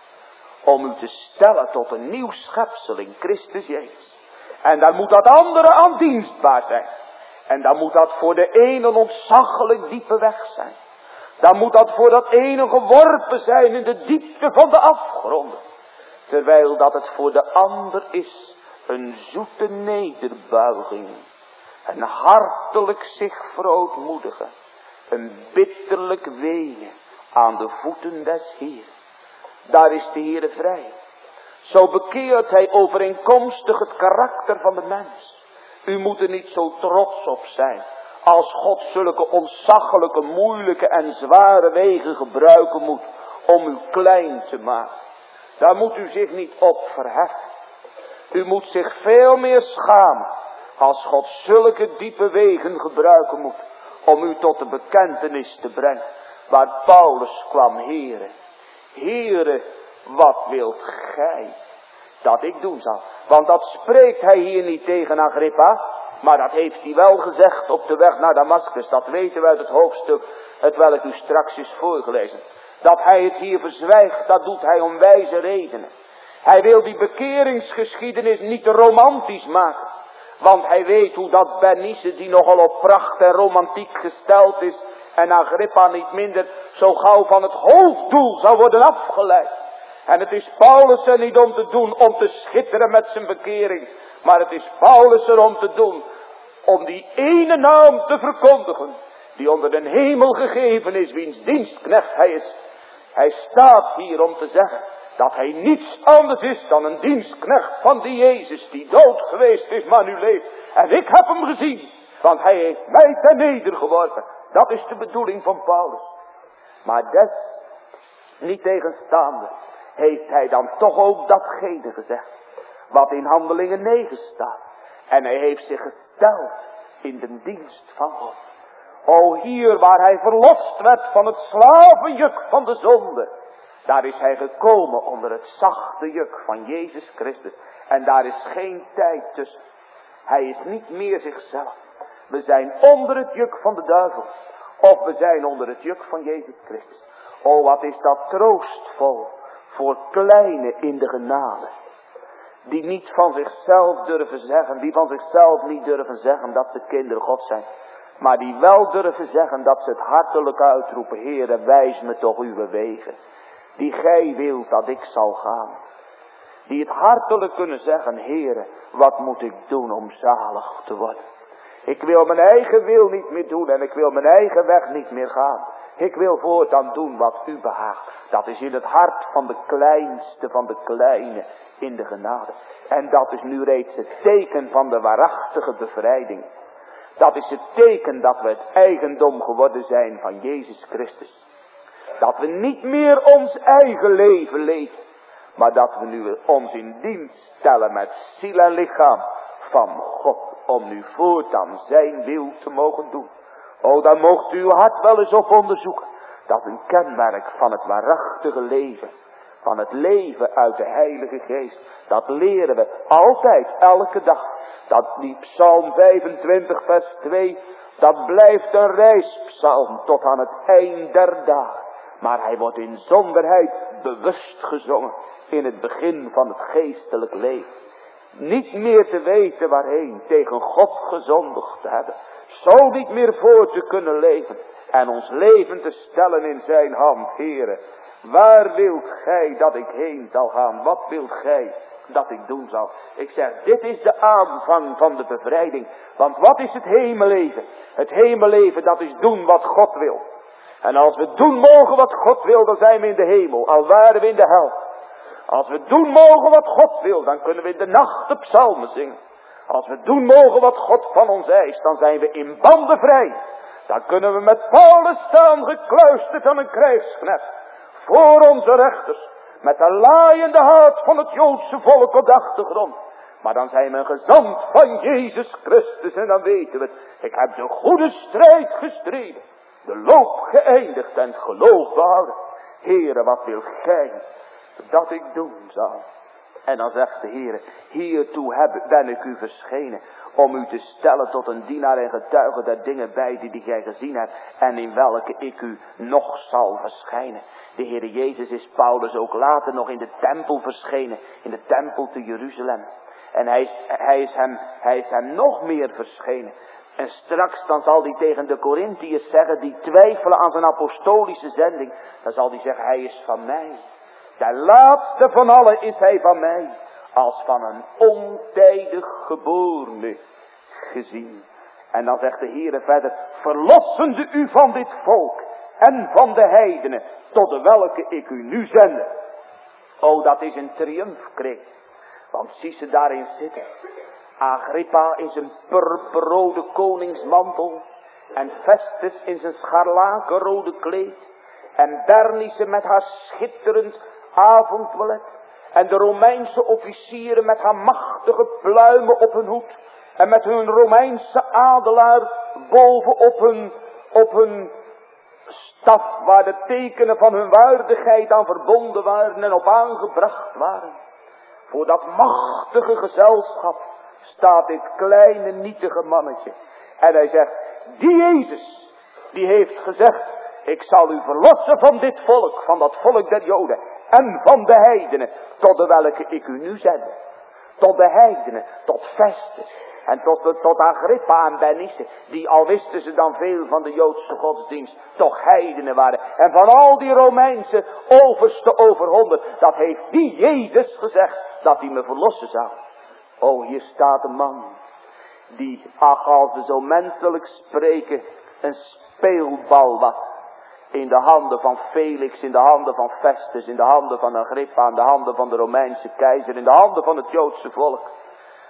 A: Om u te stellen tot een nieuw schepsel in Christus Jezus. En daar moet dat andere aan dienstbaar zijn. En dan moet dat voor de ene een ontzaglijk diepe weg zijn. Dan moet dat voor dat ene geworpen zijn in de diepte van de afgronden. Terwijl dat het voor de ander is een zoete nederbuiging. Een hartelijk zich verootmoedigen. Een bitterlijk wenen aan de voeten des Heeren. Daar is de Heere vrij. Zo bekeert hij overeenkomstig het karakter van de mens. U moet er niet zo trots op zijn. Als God zulke ontzaglijke, moeilijke en zware wegen gebruiken moet om u klein te maken. Daar moet u zich niet op verheffen. U moet zich veel meer schamen als God zulke diepe wegen gebruiken moet om u tot de bekentenis te brengen. Waar Paulus kwam, Heere, Heere, wat wilt gij dat ik doen zal? Want dat spreekt hij hier niet tegen Agrippa, maar dat heeft hij wel gezegd op de weg naar Damaskus. Dat weten we uit het hoofdstuk, het welk u straks is voorgelezen. Dat hij het hier verzwijgt, dat doet hij om wijze redenen. Hij wil die bekeringsgeschiedenis niet te romantisch maken. Want hij weet hoe dat Bernice, die nogal op pracht en romantiek gesteld is, en Agrippa niet minder, zo gauw van het hoofddoel zou worden afgeleid. En het is Paulus er niet om te doen om te schitteren met zijn bekering. Maar het is Paulus er om te doen om die ene naam te verkondigen, die onder de hemel gegeven is, wiens dienstknecht hij is. Hij staat hier om te zeggen dat hij niets anders is dan een dienstknecht van die Jezus die dood geweest is, maar nu leeft. En ik heb hem gezien. Want hij heeft mij ten nedergeworpen. Dat is de bedoeling van Paulus. Maar des niet tegenstaande heeft hij dan toch ook datgene gezegd wat in Handelingen negen staat. En hij heeft zich gesteld in de dienst van God. O, hier waar hij verlost werd van het slavenjuk van de zonde, daar is hij gekomen onder het zachte juk van Jezus Christus. En daar is geen tijd tussen. Hij is niet meer zichzelf. We zijn onder het juk van de duivel. Of we zijn onder het juk van Jezus Christus. O, wat is dat troostvol voor kleine in de genade. Die niet van zichzelf durven zeggen. Die van zichzelf niet durven zeggen dat ze kinderen God zijn. Maar die wel durven zeggen dat ze het hartelijk uitroepen. Heere, wijs me toch uw wegen. Die gij wilt dat ik zal gaan. Die het hartelijk kunnen zeggen. Heere, wat moet ik doen om zalig te worden? Ik wil mijn eigen wil niet meer doen. En ik wil mijn eigen weg niet meer gaan. Ik wil voortaan doen wat u behaagt. Dat is in het hart van de kleinste van de kleine in de genade. En dat is nu reeds het teken van de waarachtige bevrijding. Dat is het teken dat we het eigendom geworden zijn van Jezus Christus. Dat we niet meer ons eigen leven leven. Maar dat we nu ons in dienst stellen met ziel en lichaam van God. Om nu voortaan zijn wil te mogen doen. O, dan moogt u uw hart wel eens op onderzoeken. Dat is een kenmerk van het waarachtige leven. Van het leven uit de Heilige Geest. Dat leren we altijd, elke dag. Dat die Psalm vijfentwintig vers twee. Dat blijft een reispsalm tot aan het eind der dagen. Maar hij wordt in zonderheid bewust gezongen. In het begin van het geestelijk leven. Niet meer te weten waarheen. Tegen God gezondigd te hebben. Zo niet meer voor te kunnen leven. En ons leven te stellen in zijn hand. Heere, waar wilt gij dat ik heen zal gaan? Wat wilt gij dat ik doen zal? Ik zeg, dit is de aanvang van de bevrijding. Want wat is het hemelleven? Het hemelleven, dat is doen wat God wil. En als we doen mogen wat God wil, dan zijn we in de hemel. Al waren we in de hel. Als we doen mogen wat God wil, dan kunnen we in de nacht de psalmen zingen. Als we doen mogen wat God van ons eist, dan zijn we in banden vrij. Dan kunnen we met Paulus staan, gekluisterd aan een krijgsknecht. Voor onze rechters. Met de laaiende haat van het Joodse volk op de achtergrond. Maar dan zijn we een gezant van Jezus Christus. En dan weten we het. Ik heb de goede strijd gestreden. De loop geëindigd en het geloof behouden. Heere, wat wil gij dat ik doen zal? En dan zegt de Heer, hiertoe heb, ben ik u verschenen, om u te stellen tot een dienaar en getuige der dingen bij die, die gij gezien hebt, en in welke ik u nog zal verschijnen. De Heer Jezus is Paulus ook later nog in de tempel verschenen, in de tempel te Jeruzalem. En hij is, hij is, hem, hij is hem nog meer verschenen. En straks dan zal hij tegen de Korintiërs zeggen, die twijfelen aan zijn apostolische zending, dan zal hij zeggen, hij is van mij. De laatste van allen is hij van mij, als van een ontijdig geborene gezien. En dan zegt de Heere verder, verlossende u van dit volk en van de heidenen, tot de welke ik u nu zende. O, dat is een triomfkreet, want zie ze daarin zitten. Agrippa in zijn purperrode koningsmantel en Festus in zijn scharlakenrode kleed en Bernice met haar schitterend avondtoilet. En de Romeinse officieren met haar machtige pluimen op hun hoed. En met hun Romeinse adelaar bovenop hun, op hun staf waar de tekenen van hun waardigheid aan verbonden waren en op aangebracht waren. Voor dat machtige gezelschap staat dit kleine nietige mannetje. En hij zegt, die Jezus, die heeft gezegd, ik zal u verlossen van dit volk, van dat volk der Joden en van de heidenen, tot de welke ik u nu zend. Tot de heidenen, tot Festus en tot, tot Agrippa en Bernice, die al wisten ze dan veel van de Joodse godsdienst, toch heidenen waren. En van al die Romeinse overste over honderd, dat heeft die Jezus gezegd, dat hij me verlossen zou. O, hier staat een man, die, ach, als we zo menselijk spreken, een speelbal was. In de handen van Felix, in de handen van Festus, in de handen van Agrippa, in de handen van de Romeinse keizer, in de handen van het Joodse volk.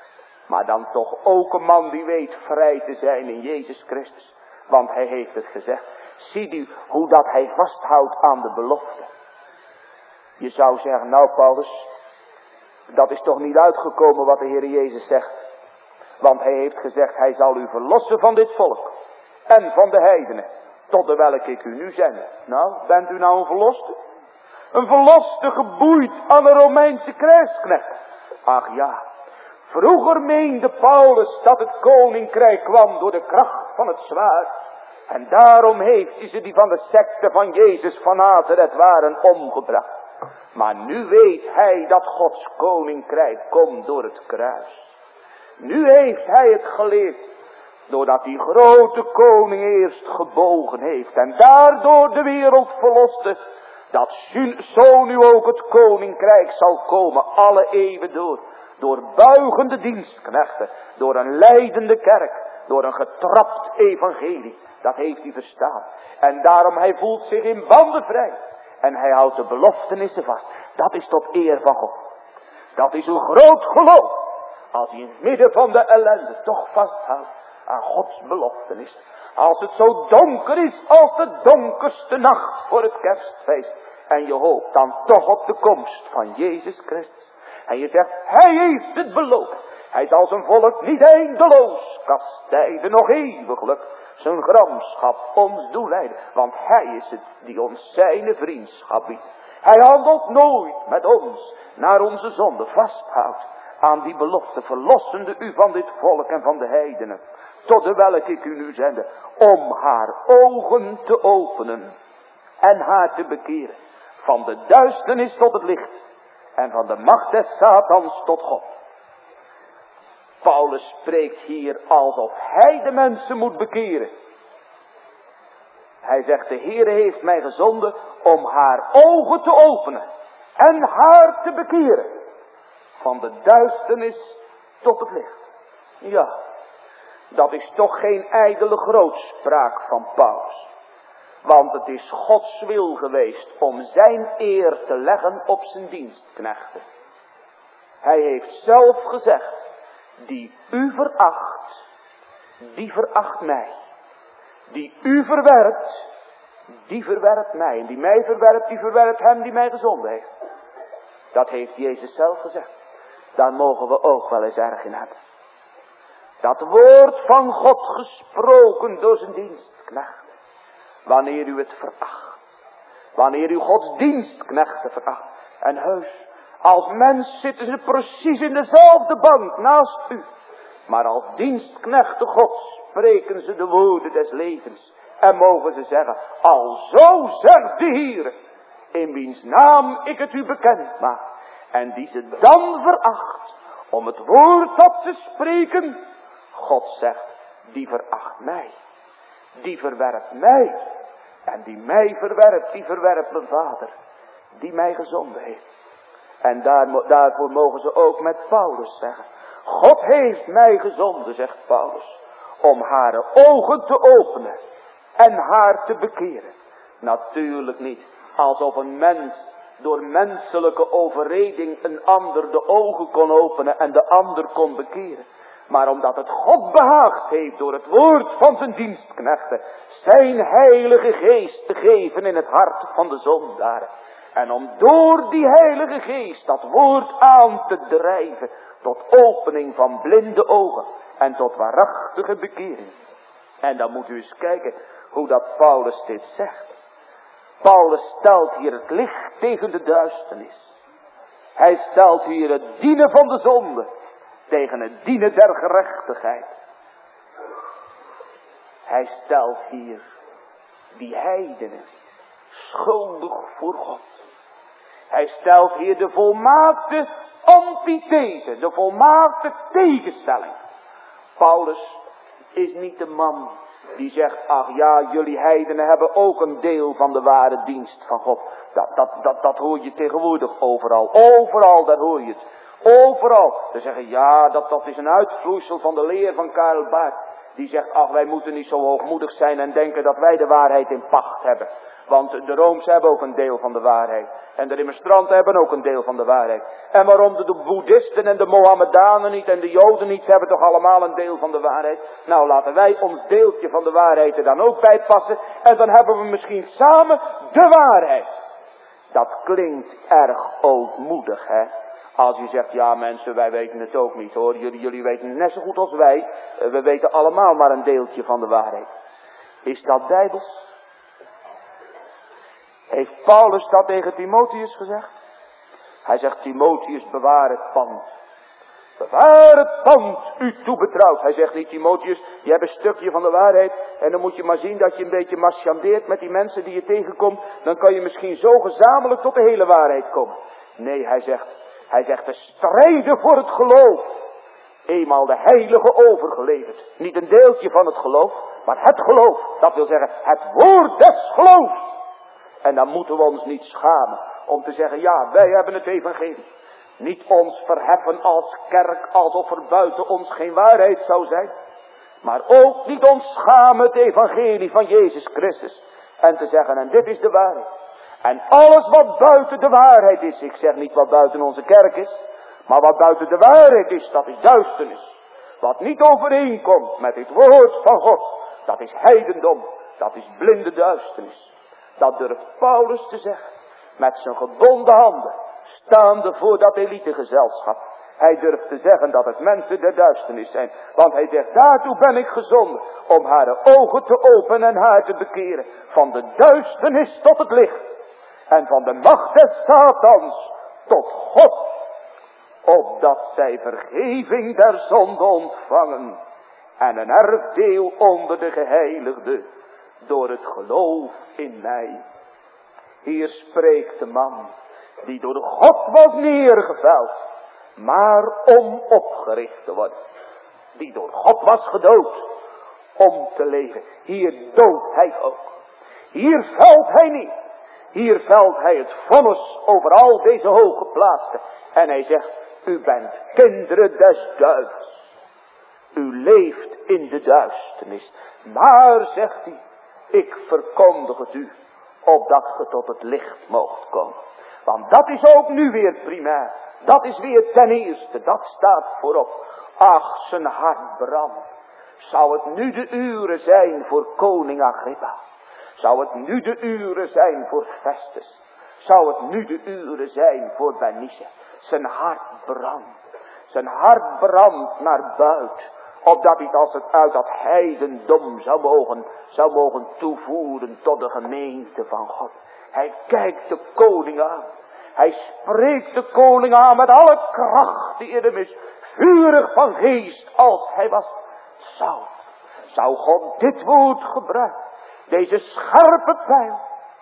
A: Maar dan toch ook een man die weet vrij te zijn in Jezus Christus. Want hij heeft het gezegd. Ziet u hoe dat hij vasthoudt aan de belofte. Je zou zeggen, nou Paulus, dat is toch niet uitgekomen wat de Heer Jezus zegt. Want hij heeft gezegd, hij zal u verlossen van dit volk. En van de heidenen. Tot de welke ik u nu zend. Nou, bent u nou een verloste? Een verloste geboeid aan een Romeinse krijgsknecht. Ach ja, vroeger meende Paulus dat het koninkrijk kwam door de kracht van het zwaard. En daarom heeft hij ze die van de secte van Jezus van Nazareth waren omgebracht. Maar nu weet hij dat Gods koninkrijk komt door het kruis. Nu heeft hij het geleerd. Doordat die grote koning eerst gebogen heeft. En daardoor de wereld verloste. Dat zo nu ook het koninkrijk zal komen. Alle eeuwen door. Door buigende dienstknechten. Door een leidende kerk. Door een getrapt evangelie. Dat heeft hij verstaan. En daarom hij voelt zich in banden vrij. En hij houdt de beloftenissen vast. Dat is tot eer van God. Dat is een groot geloof. Als hij in het midden van de ellende toch vasthoudt aan Gods beloftenis. Als het zo donker is als de donkerste nacht voor het kerstfeest. En je hoopt dan toch op de komst van Jezus Christus. En je zegt, hij heeft het beloofd. Hij zal zijn volk niet eindeloos kastijden, nog eeuwiglijk zijn gramschap ons doeleiden. Want hij is het die ons zijn vriendschap biedt. Hij handelt nooit met ons naar onze zonde, vasthoudt aan die belofte, verlossende u van dit volk en van de heidenen. Tot de welke ik u nu zende, om haar ogen te openen en haar te bekeren. Van de duisternis tot het licht en van de macht des Satans tot God. Paulus spreekt hier alsof hij de mensen moet bekeren. Hij zegt, de Heere heeft mij gezonden om haar ogen te openen en haar te bekeren. Van de duisternis tot het licht. Ja, dat is toch geen ijdele grootspraak van Paulus. Want het is Gods wil geweest om zijn eer te leggen op zijn dienstknechten. Hij heeft zelf gezegd, die u veracht, die veracht mij. Die u verwerpt, die verwerpt mij. En die mij verwerpt, die verwerpt hem die mij gezonden heeft. Dat heeft Jezus zelf gezegd. Daar mogen we ook wel eens erg in hebben. Dat woord van God gesproken door zijn dienstknechten. Wanneer u het veracht. Wanneer u Gods dienstknechten veracht. En heus, als mens zitten ze precies in dezelfde bank naast u. Maar als dienstknechten Gods spreken ze de woorden des levens. En mogen ze zeggen, alzo zegt de Heer, in wiens naam ik het u bekend maak. En die ze dan veracht, om het woord dat te spreken. God zegt, die veracht mij. Die verwerpt mij. En die mij verwerpt, die verwerpt mijn Vader. Die mij gezonden heeft. En daar, daarvoor mogen ze ook met Paulus zeggen. God heeft mij gezonden, zegt Paulus. Om haar ogen te openen. En haar te bekeren. Natuurlijk niet alsof een mens door menselijke overreding een ander de ogen kon openen en de ander kon bekeren. Maar omdat het God behaagd heeft door het woord van zijn dienstknechten zijn heilige geest te geven in het hart van de zondaar. En om door die heilige geest dat woord aan te drijven tot opening van blinde ogen en tot waarachtige bekering. En dan moet u eens kijken hoe dat Paulus dit zegt. Paulus stelt hier het licht tegen de duisternis. Hij stelt hier het dienen van de zonde tegen het dienen der gerechtigheid. Hij stelt hier die heidenen schuldig voor God. Hij stelt hier de volmaakte antithese, de volmaakte tegenstelling. Paulus is niet de man die zegt, ach ja, jullie heidenen hebben ook een deel van de ware dienst van God. Dat, dat, dat, dat hoor je tegenwoordig overal. Overal, daar hoor je het. Overal. Ze zeggen, ja, dat, dat is een uitvloeisel van de leer van Karel Barth. Die zegt, ach, wij moeten niet zo hoogmoedig zijn en denken dat wij de waarheid in pacht hebben. Want de Rooms hebben ook een deel van de waarheid. En de demonstranten hebben ook een deel van de waarheid. En waarom de boeddhisten en de Mohammedanen niet en de Joden niet, hebben toch allemaal een deel van de waarheid. Nou, laten wij ons deeltje van de waarheid er dan ook bij passen. En dan hebben we misschien samen de waarheid. Dat klinkt erg ootmoedig, hè. Als je zegt, ja mensen, wij weten het ook niet hoor. Jullie, jullie weten het net zo goed als wij. We weten allemaal maar een deeltje van de waarheid. Is dat bijbels? Heeft Paulus dat tegen Timotheus gezegd? Hij zegt, Timotheus, bewaar het pand. Bewaar het pand, u toebetrouwd. Hij zegt niet, Timotheus, je hebt een stukje van de waarheid. En dan moet je maar zien dat je een beetje marchandeert met die mensen die je tegenkomt. Dan kan je misschien zo gezamenlijk tot de hele waarheid komen. Nee, hij zegt, hij zegt, te strijden voor het geloof. Eenmaal de heilige overgeleverd. Niet een deeltje van het geloof, maar het geloof. Dat wil zeggen, het woord des geloofs. En dan moeten we ons niet schamen om te zeggen, ja, wij hebben het evangelie. Niet ons verheffen als kerk, alsof er buiten ons geen waarheid zou zijn. Maar ook niet ons schamen het evangelie van Jezus Christus. En te zeggen, en dit is de waarheid. En alles wat buiten de waarheid is, ik zeg niet wat buiten onze kerk is, maar wat buiten de waarheid is, dat is duisternis. Wat niet overeenkomt met het woord van God, dat is heidendom, dat is blinde duisternis. Dat durft Paulus te zeggen, met zijn gebonden handen, staande voor dat elitegezelschap. Hij durft te zeggen dat het mensen der duisternis zijn. Want hij zegt, daartoe ben ik gezonden, om haar ogen te openen en haar te bekeren. Van de duisternis tot het licht. En van de macht des Satans tot God. Opdat zij vergeving der zonde ontvangen. En een erfdeel onder de geheiligden. Door het geloof in mij. Hier spreekt de man die door de God was neergeveld, maar om opgericht te worden. Die door God was gedood om te leven. Hier doodt hij ook. Hier velt hij niet. Hier velt hij het vonnis over al deze hooggeplaatsten. En hij zegt, u bent kinderen des duivels. U leeft in de duisternis. Maar, zegt hij, ik verkondig het u, opdat ge tot het licht moogt komen. Want dat is ook nu weer primair. Dat is weer ten eerste, dat staat voorop. Ach, zijn hart brandt. Zou het nu de uren zijn voor koning Agrippa? Zou het nu de uren zijn voor Festus? Zou het nu de uren zijn voor Bernice? Zijn hart brandt. Zijn hart brandt naar buiten. Opdat hij als het uit dat heidendom zou mogen, zou mogen toevoeren tot de gemeente van God. Hij kijkt de koning aan. Hij spreekt de koning aan met alle kracht die in hem is. Vurig van geest als hij was. Zou, zou God dit woord gebruiken. Deze scherpe pijl.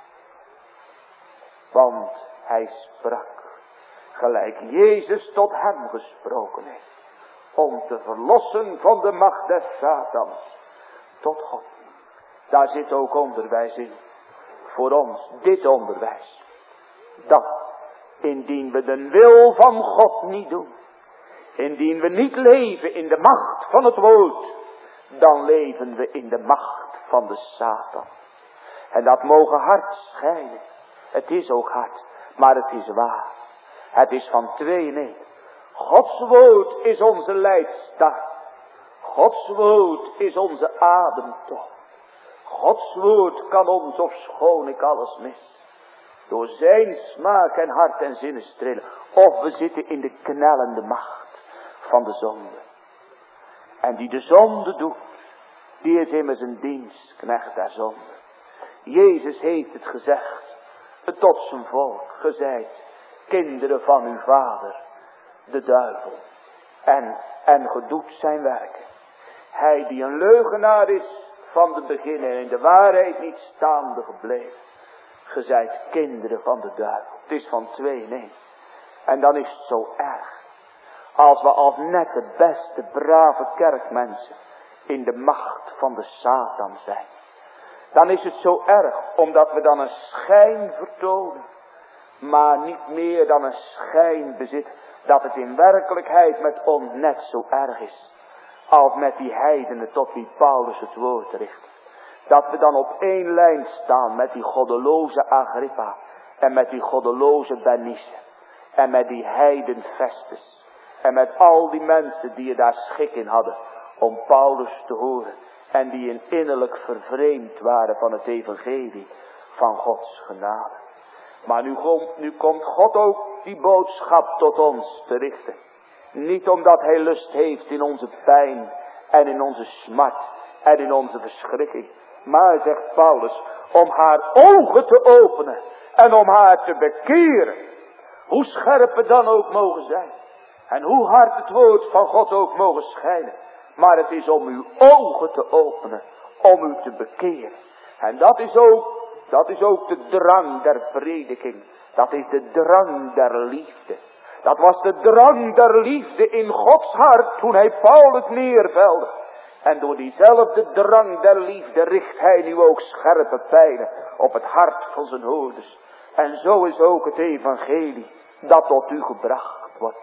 A: Want hij sprak. Gelijk Jezus tot hem gesproken heeft. Om te verlossen van de macht des Satans. Tot God. Daar zit ook onderwijs in. Voor ons dit onderwijs. Dat indien we de wil van God niet doen. Indien we niet leven in de macht van het woord. Dan leven we in de macht van de Satan. En dat mogen hard schijnen. Het is ook hard. Maar het is waar. Het is van twee nee. Gods woord is onze leidstart. Gods woord is onze ademtocht. Gods woord kan ons, ofschoon ik alles mis, door zijn smaak en hart en zinnen strillen. Of we zitten in de knellende macht van de zonde. En die de zonde doet, die is immers een dienstknecht der zonde. Jezus heeft het gezegd, tot zijn volk, gezegd, kinderen van uw vader, de duivel. En, en gedoet zijn werken. Hij die een leugenaar is van de begin en in de waarheid niet staande gebleven. Ge zijt kinderen van de duivel. Het is van twee nee. En dan is het zo erg. Als we als nette, beste, brave kerkmensen in de macht van de Satan zijn. Dan is het zo erg, omdat we dan een schijn vertonen. Maar niet meer dan een schijn bezitten. Dat het in werkelijkheid met ons net zo erg is. Als met die heidenen tot wie Paulus het woord richt. Dat we dan op één lijn staan met die goddeloze Agrippa. En met die goddeloze Bernice. En met die heiden Festus. En met al die mensen die er daar schik in hadden. Om Paulus te horen. En die in innerlijk vervreemd waren van het evangelie. Van Gods genade. Maar nu komt, nu komt God ook die boodschap tot ons te richten. Niet omdat hij lust heeft in onze pijn. En in onze smart. En in onze verschrikking. Maar, zegt Paulus, om haar ogen te openen. En om haar te bekeren. Hoe scherp het dan ook mogen zijn. En hoe hard het woord van God ook mogen schijnen. Maar het is om uw ogen te openen. Om u te bekeren. En dat is ook, dat is ook de drang der prediking. Dat is de drang der liefde. Dat was de drang der liefde in Gods hart toen hij Paulus neervelde. En door diezelfde drang der liefde richt hij nu ook scherpe pijlen op het hart van zijn hoorders. En zo is ook het evangelie dat tot u gebracht wordt.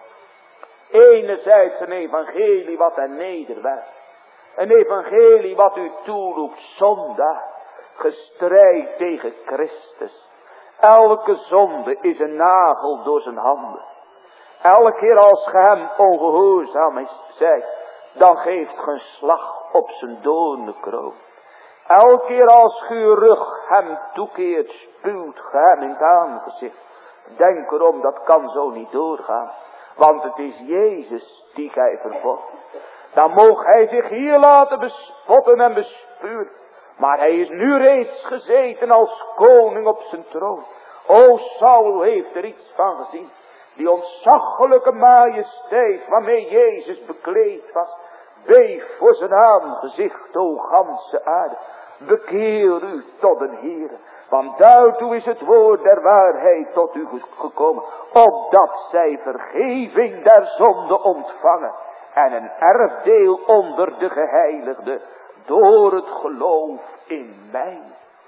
A: Enerzijds een evangelie wat er nederwerpt. Een evangelie wat u toeroept zondaar. Gestrijd tegen Christus. Elke zonde is een nagel door zijn handen. Elke keer als ge hem ongehoorzaam is, zijt, dan geeft ge een slag op zijn doornenkroon. Elke keer als ge uw rug hem toekeert, spuwt ge hem in het aangezicht. Denk erom, dat kan zo niet doorgaan. Want het is Jezus die gij vervolgt. Dan moog hij zich hier laten bespotten en bespuren. Maar hij is nu reeds gezeten als koning op zijn troon. O, Saul heeft er iets van gezien. Die ontzaglijke majesteit waarmee Jezus bekleed was. Beef voor zijn aangezicht, o ganse aarde. Bekeer u tot een Heer. Want daartoe is het woord der waarheid tot u gekomen. Opdat zij vergeving der zonde ontvangen. En een erfdeel onder de geheiligden. Door het geloof in mij.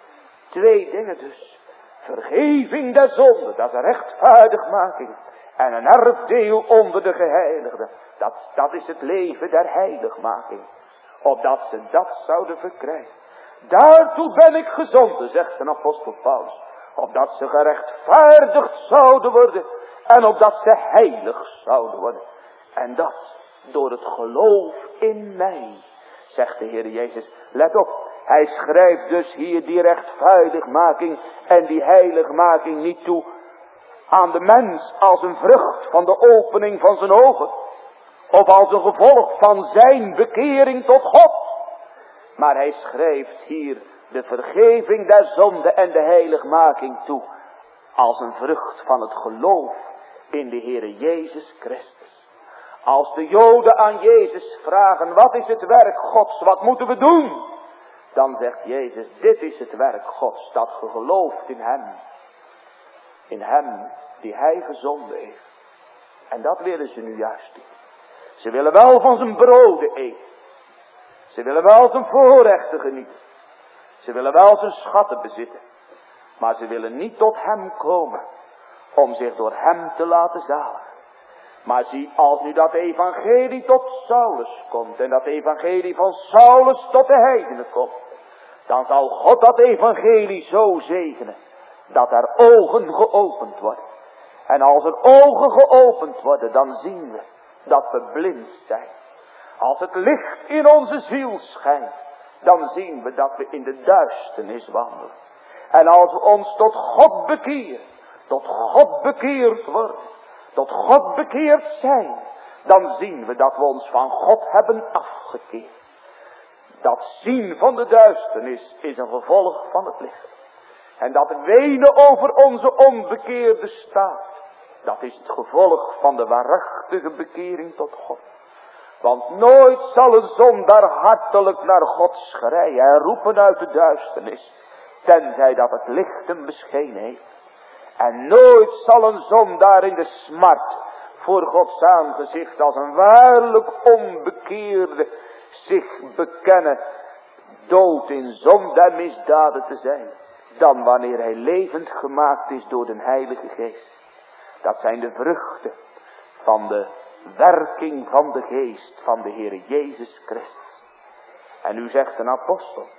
A: Twee dingen dus. Vergeving der zonde, dat is een rechtvaardigmaking. En een erfdeel onder de geheiligden. Dat, dat is het leven der heiligmaking. Opdat ze dat zouden verkrijgen. Daartoe ben ik gezonden, zegt de apostel Paulus. Opdat ze gerechtvaardigd zouden worden. En opdat ze heilig zouden worden. En dat door het geloof in mij, zegt de Heer Jezus. Let op, hij schrijft dus hier die rechtvaardigmaking en die heiligmaking niet toe aan de mens als een vrucht van de opening van zijn ogen. Of als een gevolg van zijn bekering tot God. Maar hij schrijft hier de vergeving der zonde en de heiligmaking toe. Als een vrucht van het geloof in de Heere Jezus Christus. Als de Joden aan Jezus vragen, wat is het werk Gods, wat moeten we doen? Dan zegt Jezus, dit is het werk Gods, dat ge gelooft in hem. In hem die hij gezonden heeft. En dat willen ze nu juist niet. Ze willen wel van zijn broden eten. Ze willen wel zijn voorrechten genieten. Ze willen wel zijn schatten bezitten. Maar ze willen niet tot hem komen. Om zich door hem te laten zaligen. Maar zie, als nu dat evangelie tot Saulus komt. En dat evangelie van Saulus tot de heidenen komt. Dan zal God dat evangelie zo zegenen. Dat er ogen geopend worden. En als er ogen geopend worden, dan zien we dat we blind zijn. Als het licht in onze ziel schijnt, dan zien we dat we in de duisternis wandelen. En als we ons tot God bekeren, tot God bekeerd worden, tot God bekeerd zijn, dan zien we dat we ons van God hebben afgekeerd. Dat zien van de duisternis is een gevolg van het licht. En dat wenen over onze onbekeerde staat, dat is het gevolg van de waarachtige bekering tot God. Want nooit zal een zondaar hartelijk naar God schreien en roepen uit de duisternis, tenzij dat het licht hem beschenen heeft. En nooit zal een zondaar in de smart voor Gods aangezicht als een waarlijk onbekeerde zich bekennen dood in zonde en misdaden te zijn, dan wanneer hij levend gemaakt is door de Heilige Geest. Dat zijn de vruchten van de werking van de Geest van de Heer Jezus Christus. En nu zegt een apostel,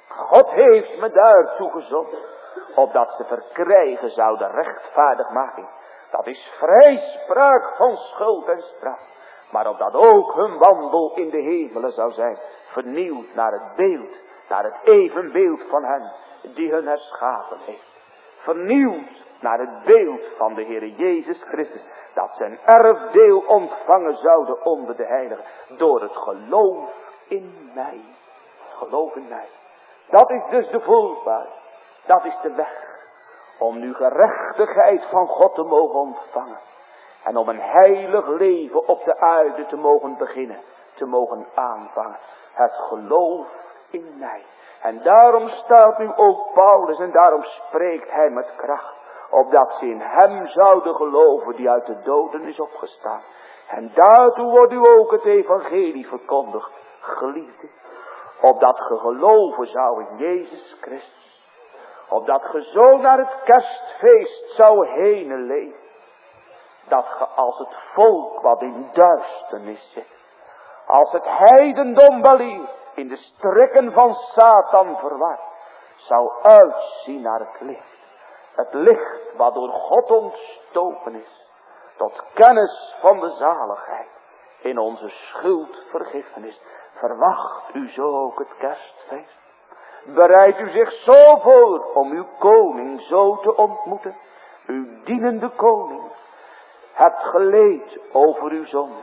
A: God heeft me daartoe gezonden, opdat ze verkrijgen zouden rechtvaardigmaking. Dat is vrijspraak van schuld en straf. Maar opdat ook hun wandel in de hemelen zou zijn, vernieuwd naar het beeld, naar het evenbeeld van hen die hun herschapen heeft. Vernieuwd naar het beeld van de Heer Jezus Christus, dat ze een erfdeel ontvangen zouden onder de heiligen, door het geloof in mij. Geloof in mij. Dat is dus de voorwaarde. Dat is de weg. Om nu gerechtigheid van God te mogen ontvangen. En om een heilig leven op de aarde te mogen beginnen. Te mogen aanvangen. Het geloof in mij. En daarom staat nu ook Paulus. En daarom spreekt hij met kracht. Opdat ze in hem zouden geloven die uit de doden is opgestaan. En daartoe wordt u ook het evangelie verkondigd. Geliefde. Opdat ge geloven zou in Jezus Christus. Opdat ge zo naar het kerstfeest zou heen leven. Dat ge als het volk wat in duisternis zit. Als het heidendom beliert. In de strikken van Satan verward. Zou uitzien naar het licht. Het licht wat door God ontstoken is. Tot kennis van de zaligheid. In onze schuldvergiffenis. Verwacht u zo ook het kerstfeest. Bereid u zich zo voor om uw koning zo te ontmoeten. Uw dienende koning. Hebt geleed over uw zonde.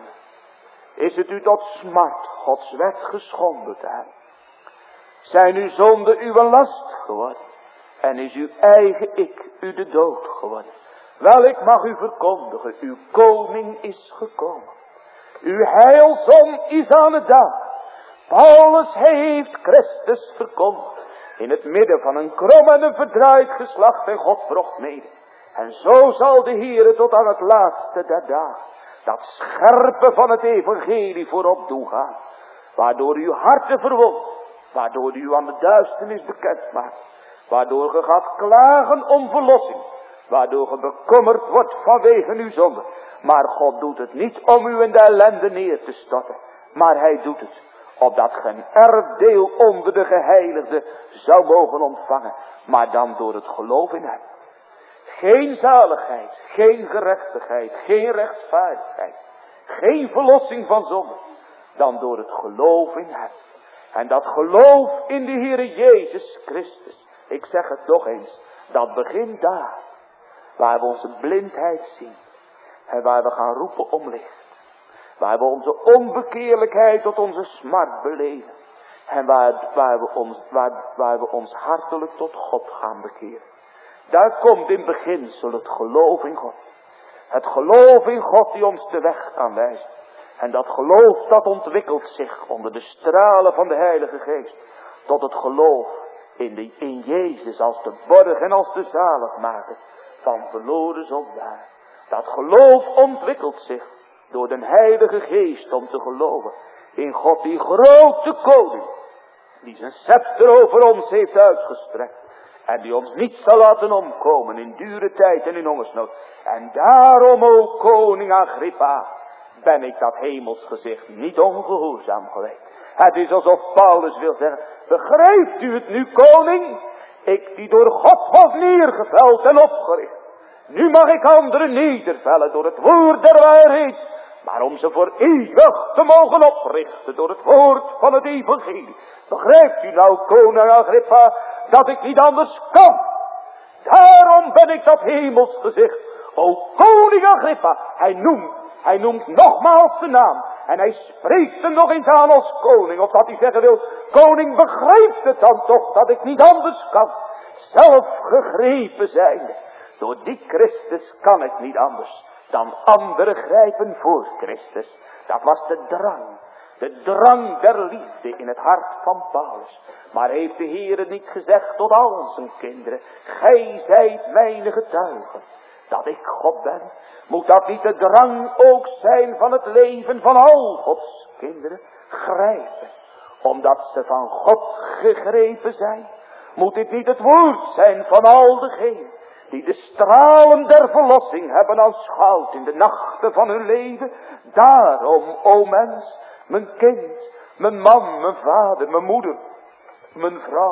A: Is het u tot smart Gods wet geschonden te hebben? Zijn uw zonden uw last geworden? En is uw eigen ik u de dood geworden? Wel, ik mag u verkondigen, uw koning is gekomen. Uw heilzon is aan het dag. Paulus heeft Christus verkondigd. In het midden van een krom en een verdraaid geslacht en God vrocht mede. En zo zal de Heere tot aan het laatste der dagen dat scherpe van het evangelie voorop doen gaan. Waardoor uw harten verwondt. Waardoor u aan de duisternis bekend maakt. Waardoor ge gaat klagen om verlossing. Waardoor ge bekommerd wordt vanwege uw zonde. Maar God doet het niet om u in de ellende neer te storten. Maar hij doet het opdat ge een erfdeel onder de geheiligden zou mogen ontvangen. Maar dan door het geloof in hem. Geen zaligheid, geen gerechtigheid, geen rechtvaardigheid. Geen verlossing van zonde. Dan door het geloof in hem. En dat geloof in de Heere Jezus Christus. Ik zeg het nog eens. Dat begint daar. Waar we onze blindheid zien. En waar we gaan roepen om licht. Waar we onze onbekeerlijkheid tot onze smart beleven. En waar, waar, we ons, waar, waar we ons hartelijk tot God gaan bekeren. Daar komt in beginsel het geloof in God. Het geloof in God die ons de weg aanwijst. En dat geloof dat ontwikkelt zich onder de stralen van de Heilige Geest. Tot het geloof in, de, in Jezus als de borg en als de zaligmaker van verloren zondaar. Dat geloof ontwikkelt zich door de Heilige Geest om te geloven in God die grote koning. Die zijn scepter over ons heeft uitgestrekt. En die ons niet zal laten omkomen in dure tijd en in hongersnood. En daarom, o koning Agrippa, ben ik dat hemelsgezicht niet ongehoorzaam geweest. Het is alsof Paulus wil zeggen, begrijpt u het nu, koning? Ik die door God was neergeveld en opgericht. Nu mag ik anderen nedervellen door het woord der waarheid. Maar om ze voor eeuwig te mogen oprichten door het woord van het evangelie. Begrijpt u nou, koning Agrippa, dat ik niet anders kan? Daarom ben ik dat hemelsgezicht. O koning Agrippa, hij noemt, hij noemt nogmaals de naam. En hij spreekt hem nog eens aan als koning. Of dat hij zeggen wil, koning, begrijpt het dan toch dat ik niet anders kan. Zelf gegrepen zijnde. Door die Christus kan ik niet anders dan anderen grijpen voor Christus. Dat was de drang. De drang der liefde in het hart van Paulus. Maar heeft de Heere niet gezegd tot al zijn kinderen. Gij zijt mijn getuigen. Dat ik God ben. Moet dat niet de drang ook zijn van het leven van al Gods kinderen? Grijpen. Omdat ze van God gegrepen zijn. Moet dit niet het woord zijn van al degenen die de stralen der verlossing hebben aanschouwd in de nachten van hun leven? Daarom, o mens, mijn kind, mijn man, mijn vader, mijn moeder, mijn vrouw,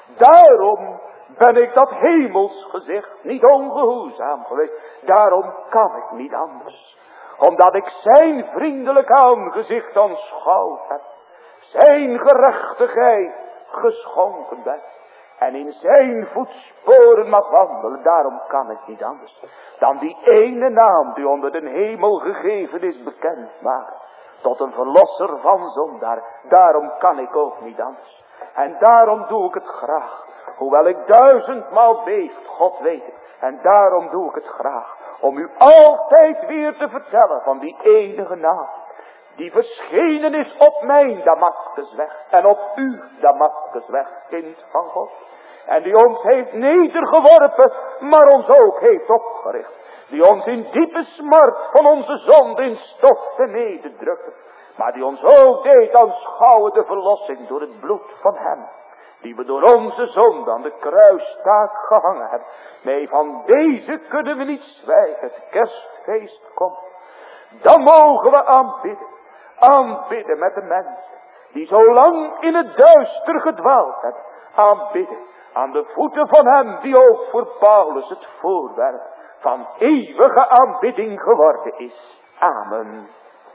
A: Daarom ben ik dat hemels gezicht niet ongehoorzaam geweest. Daarom kan ik niet anders. Omdat ik zijn vriendelijk aangezicht aanschouwd heb. Zijn gerechtigheid geschonken ben. En in zijn voetsporen mag wandelen. Daarom kan ik niet anders. Dan die ene naam die onder de hemel gegeven is bekend maken. Tot een verlosser van zondaar. Daarom kan ik ook niet anders. En daarom doe ik het graag. Hoewel ik duizendmaal beeft, God weet het. En daarom doe ik het graag. Om u altijd weer te vertellen van die enige naam. Die verschenen is op mijn Damaskusweg. En op u Damaskusweg, kind van God. En die ons heeft nedergeworpen, maar ons ook heeft opgericht. Die ons in diepe smart van onze zonde in stof te nederdrukte. Maar die ons ook deed aanschouwen de verlossing door het bloed van hem. Die we door onze zonde aan de kruistaak gehangen hebben. Nee, van deze kunnen we niet zwijgen. Het kerstfeest komt. Dan mogen we aanbidden. Aanbidden met de mensen. Die zo lang in het duister gedwaald hebben. Aanbidden. Aan de voeten van hem die ook voor Paulus het voorwerp van eeuwige aanbidding geworden is. Amen.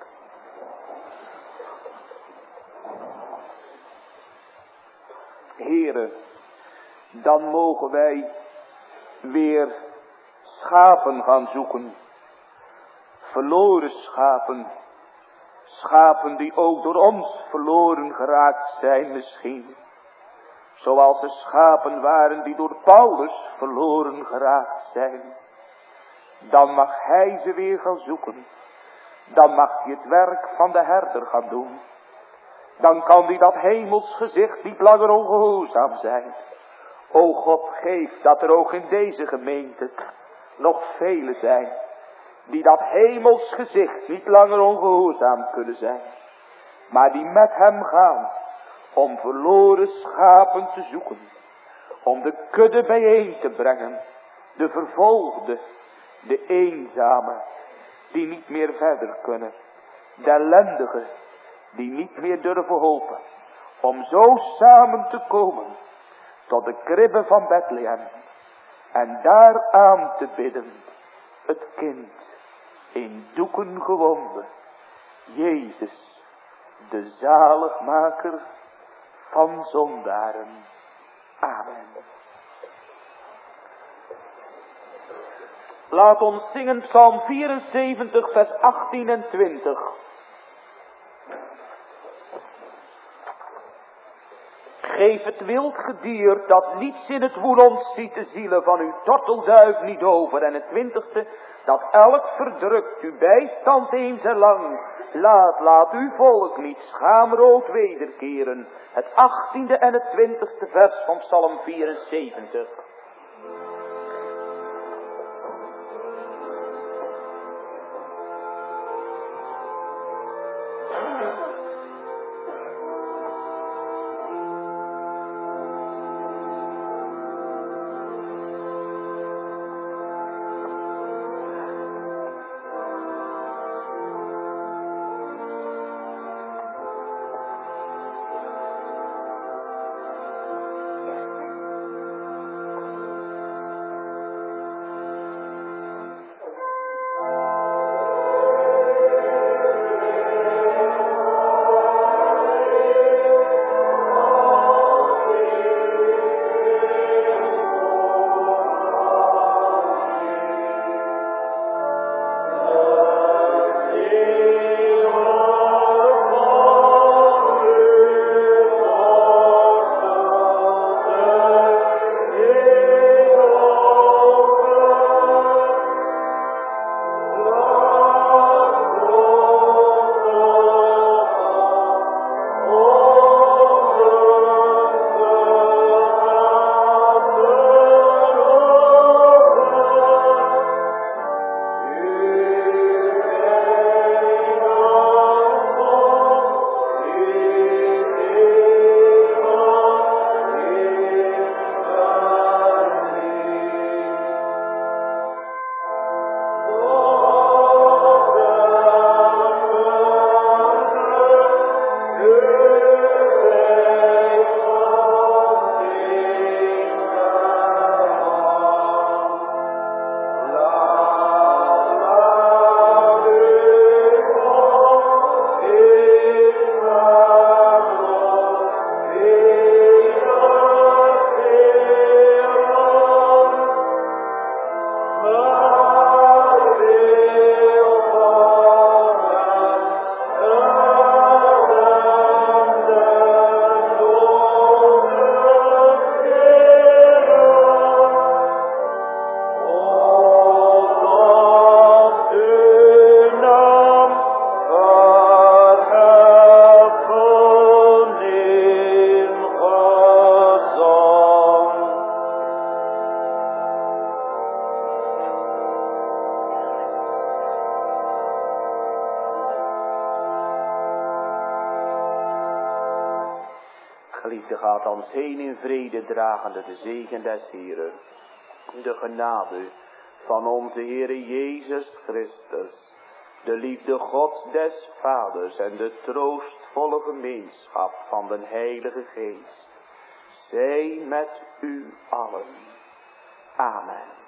A: Heere, dan mogen wij weer schapen gaan zoeken. Verloren schapen. Schapen die ook door ons verloren geraakt zijn misschien. Zoals de schapen waren die door Paulus verloren geraakt zijn. Dan mag hij ze weer gaan zoeken. Dan mag hij het werk van de herder gaan doen. Dan kan hij dat hemels gezicht niet langer ongehoorzaam zijn. O God, geef dat er ook in deze gemeente nog velen zijn. Die dat hemels gezicht niet langer ongehoorzaam kunnen zijn. Maar die met hem gaan. Om verloren schapen te zoeken. Om de kudde bijeen te brengen. De vervolgde. De eenzame. Die niet meer verder kunnen. De ellendige. Die niet meer durven hopen. Om zo samen te komen. Tot de kribbe van Bethlehem. En daar aan te bidden. Het kind. In doeken gewonden. Jezus. De zaligmaker van zondaren. Amen. Laat ons zingen Psalm vierenzeventig vers achttien en twintig. Geef het wild gedier dat niets in het woel ontziet de zielen van uw tortelduif niet over. En het twintigste, dat elk verdrukt uw bijstand eens en lang. Laat, laat uw volk niet schaamrood wederkeren. Het achttiende en het twintigste vers van Psalm vierenzeventig. Geliefde, gaat ons heen in vrede dragende de zegen des Heeren. De genade van onze Heere Jezus Christus, de liefde Gods des Vaders en de troostvolle gemeenschap van de Heilige Geest, zij met u allen. Amen.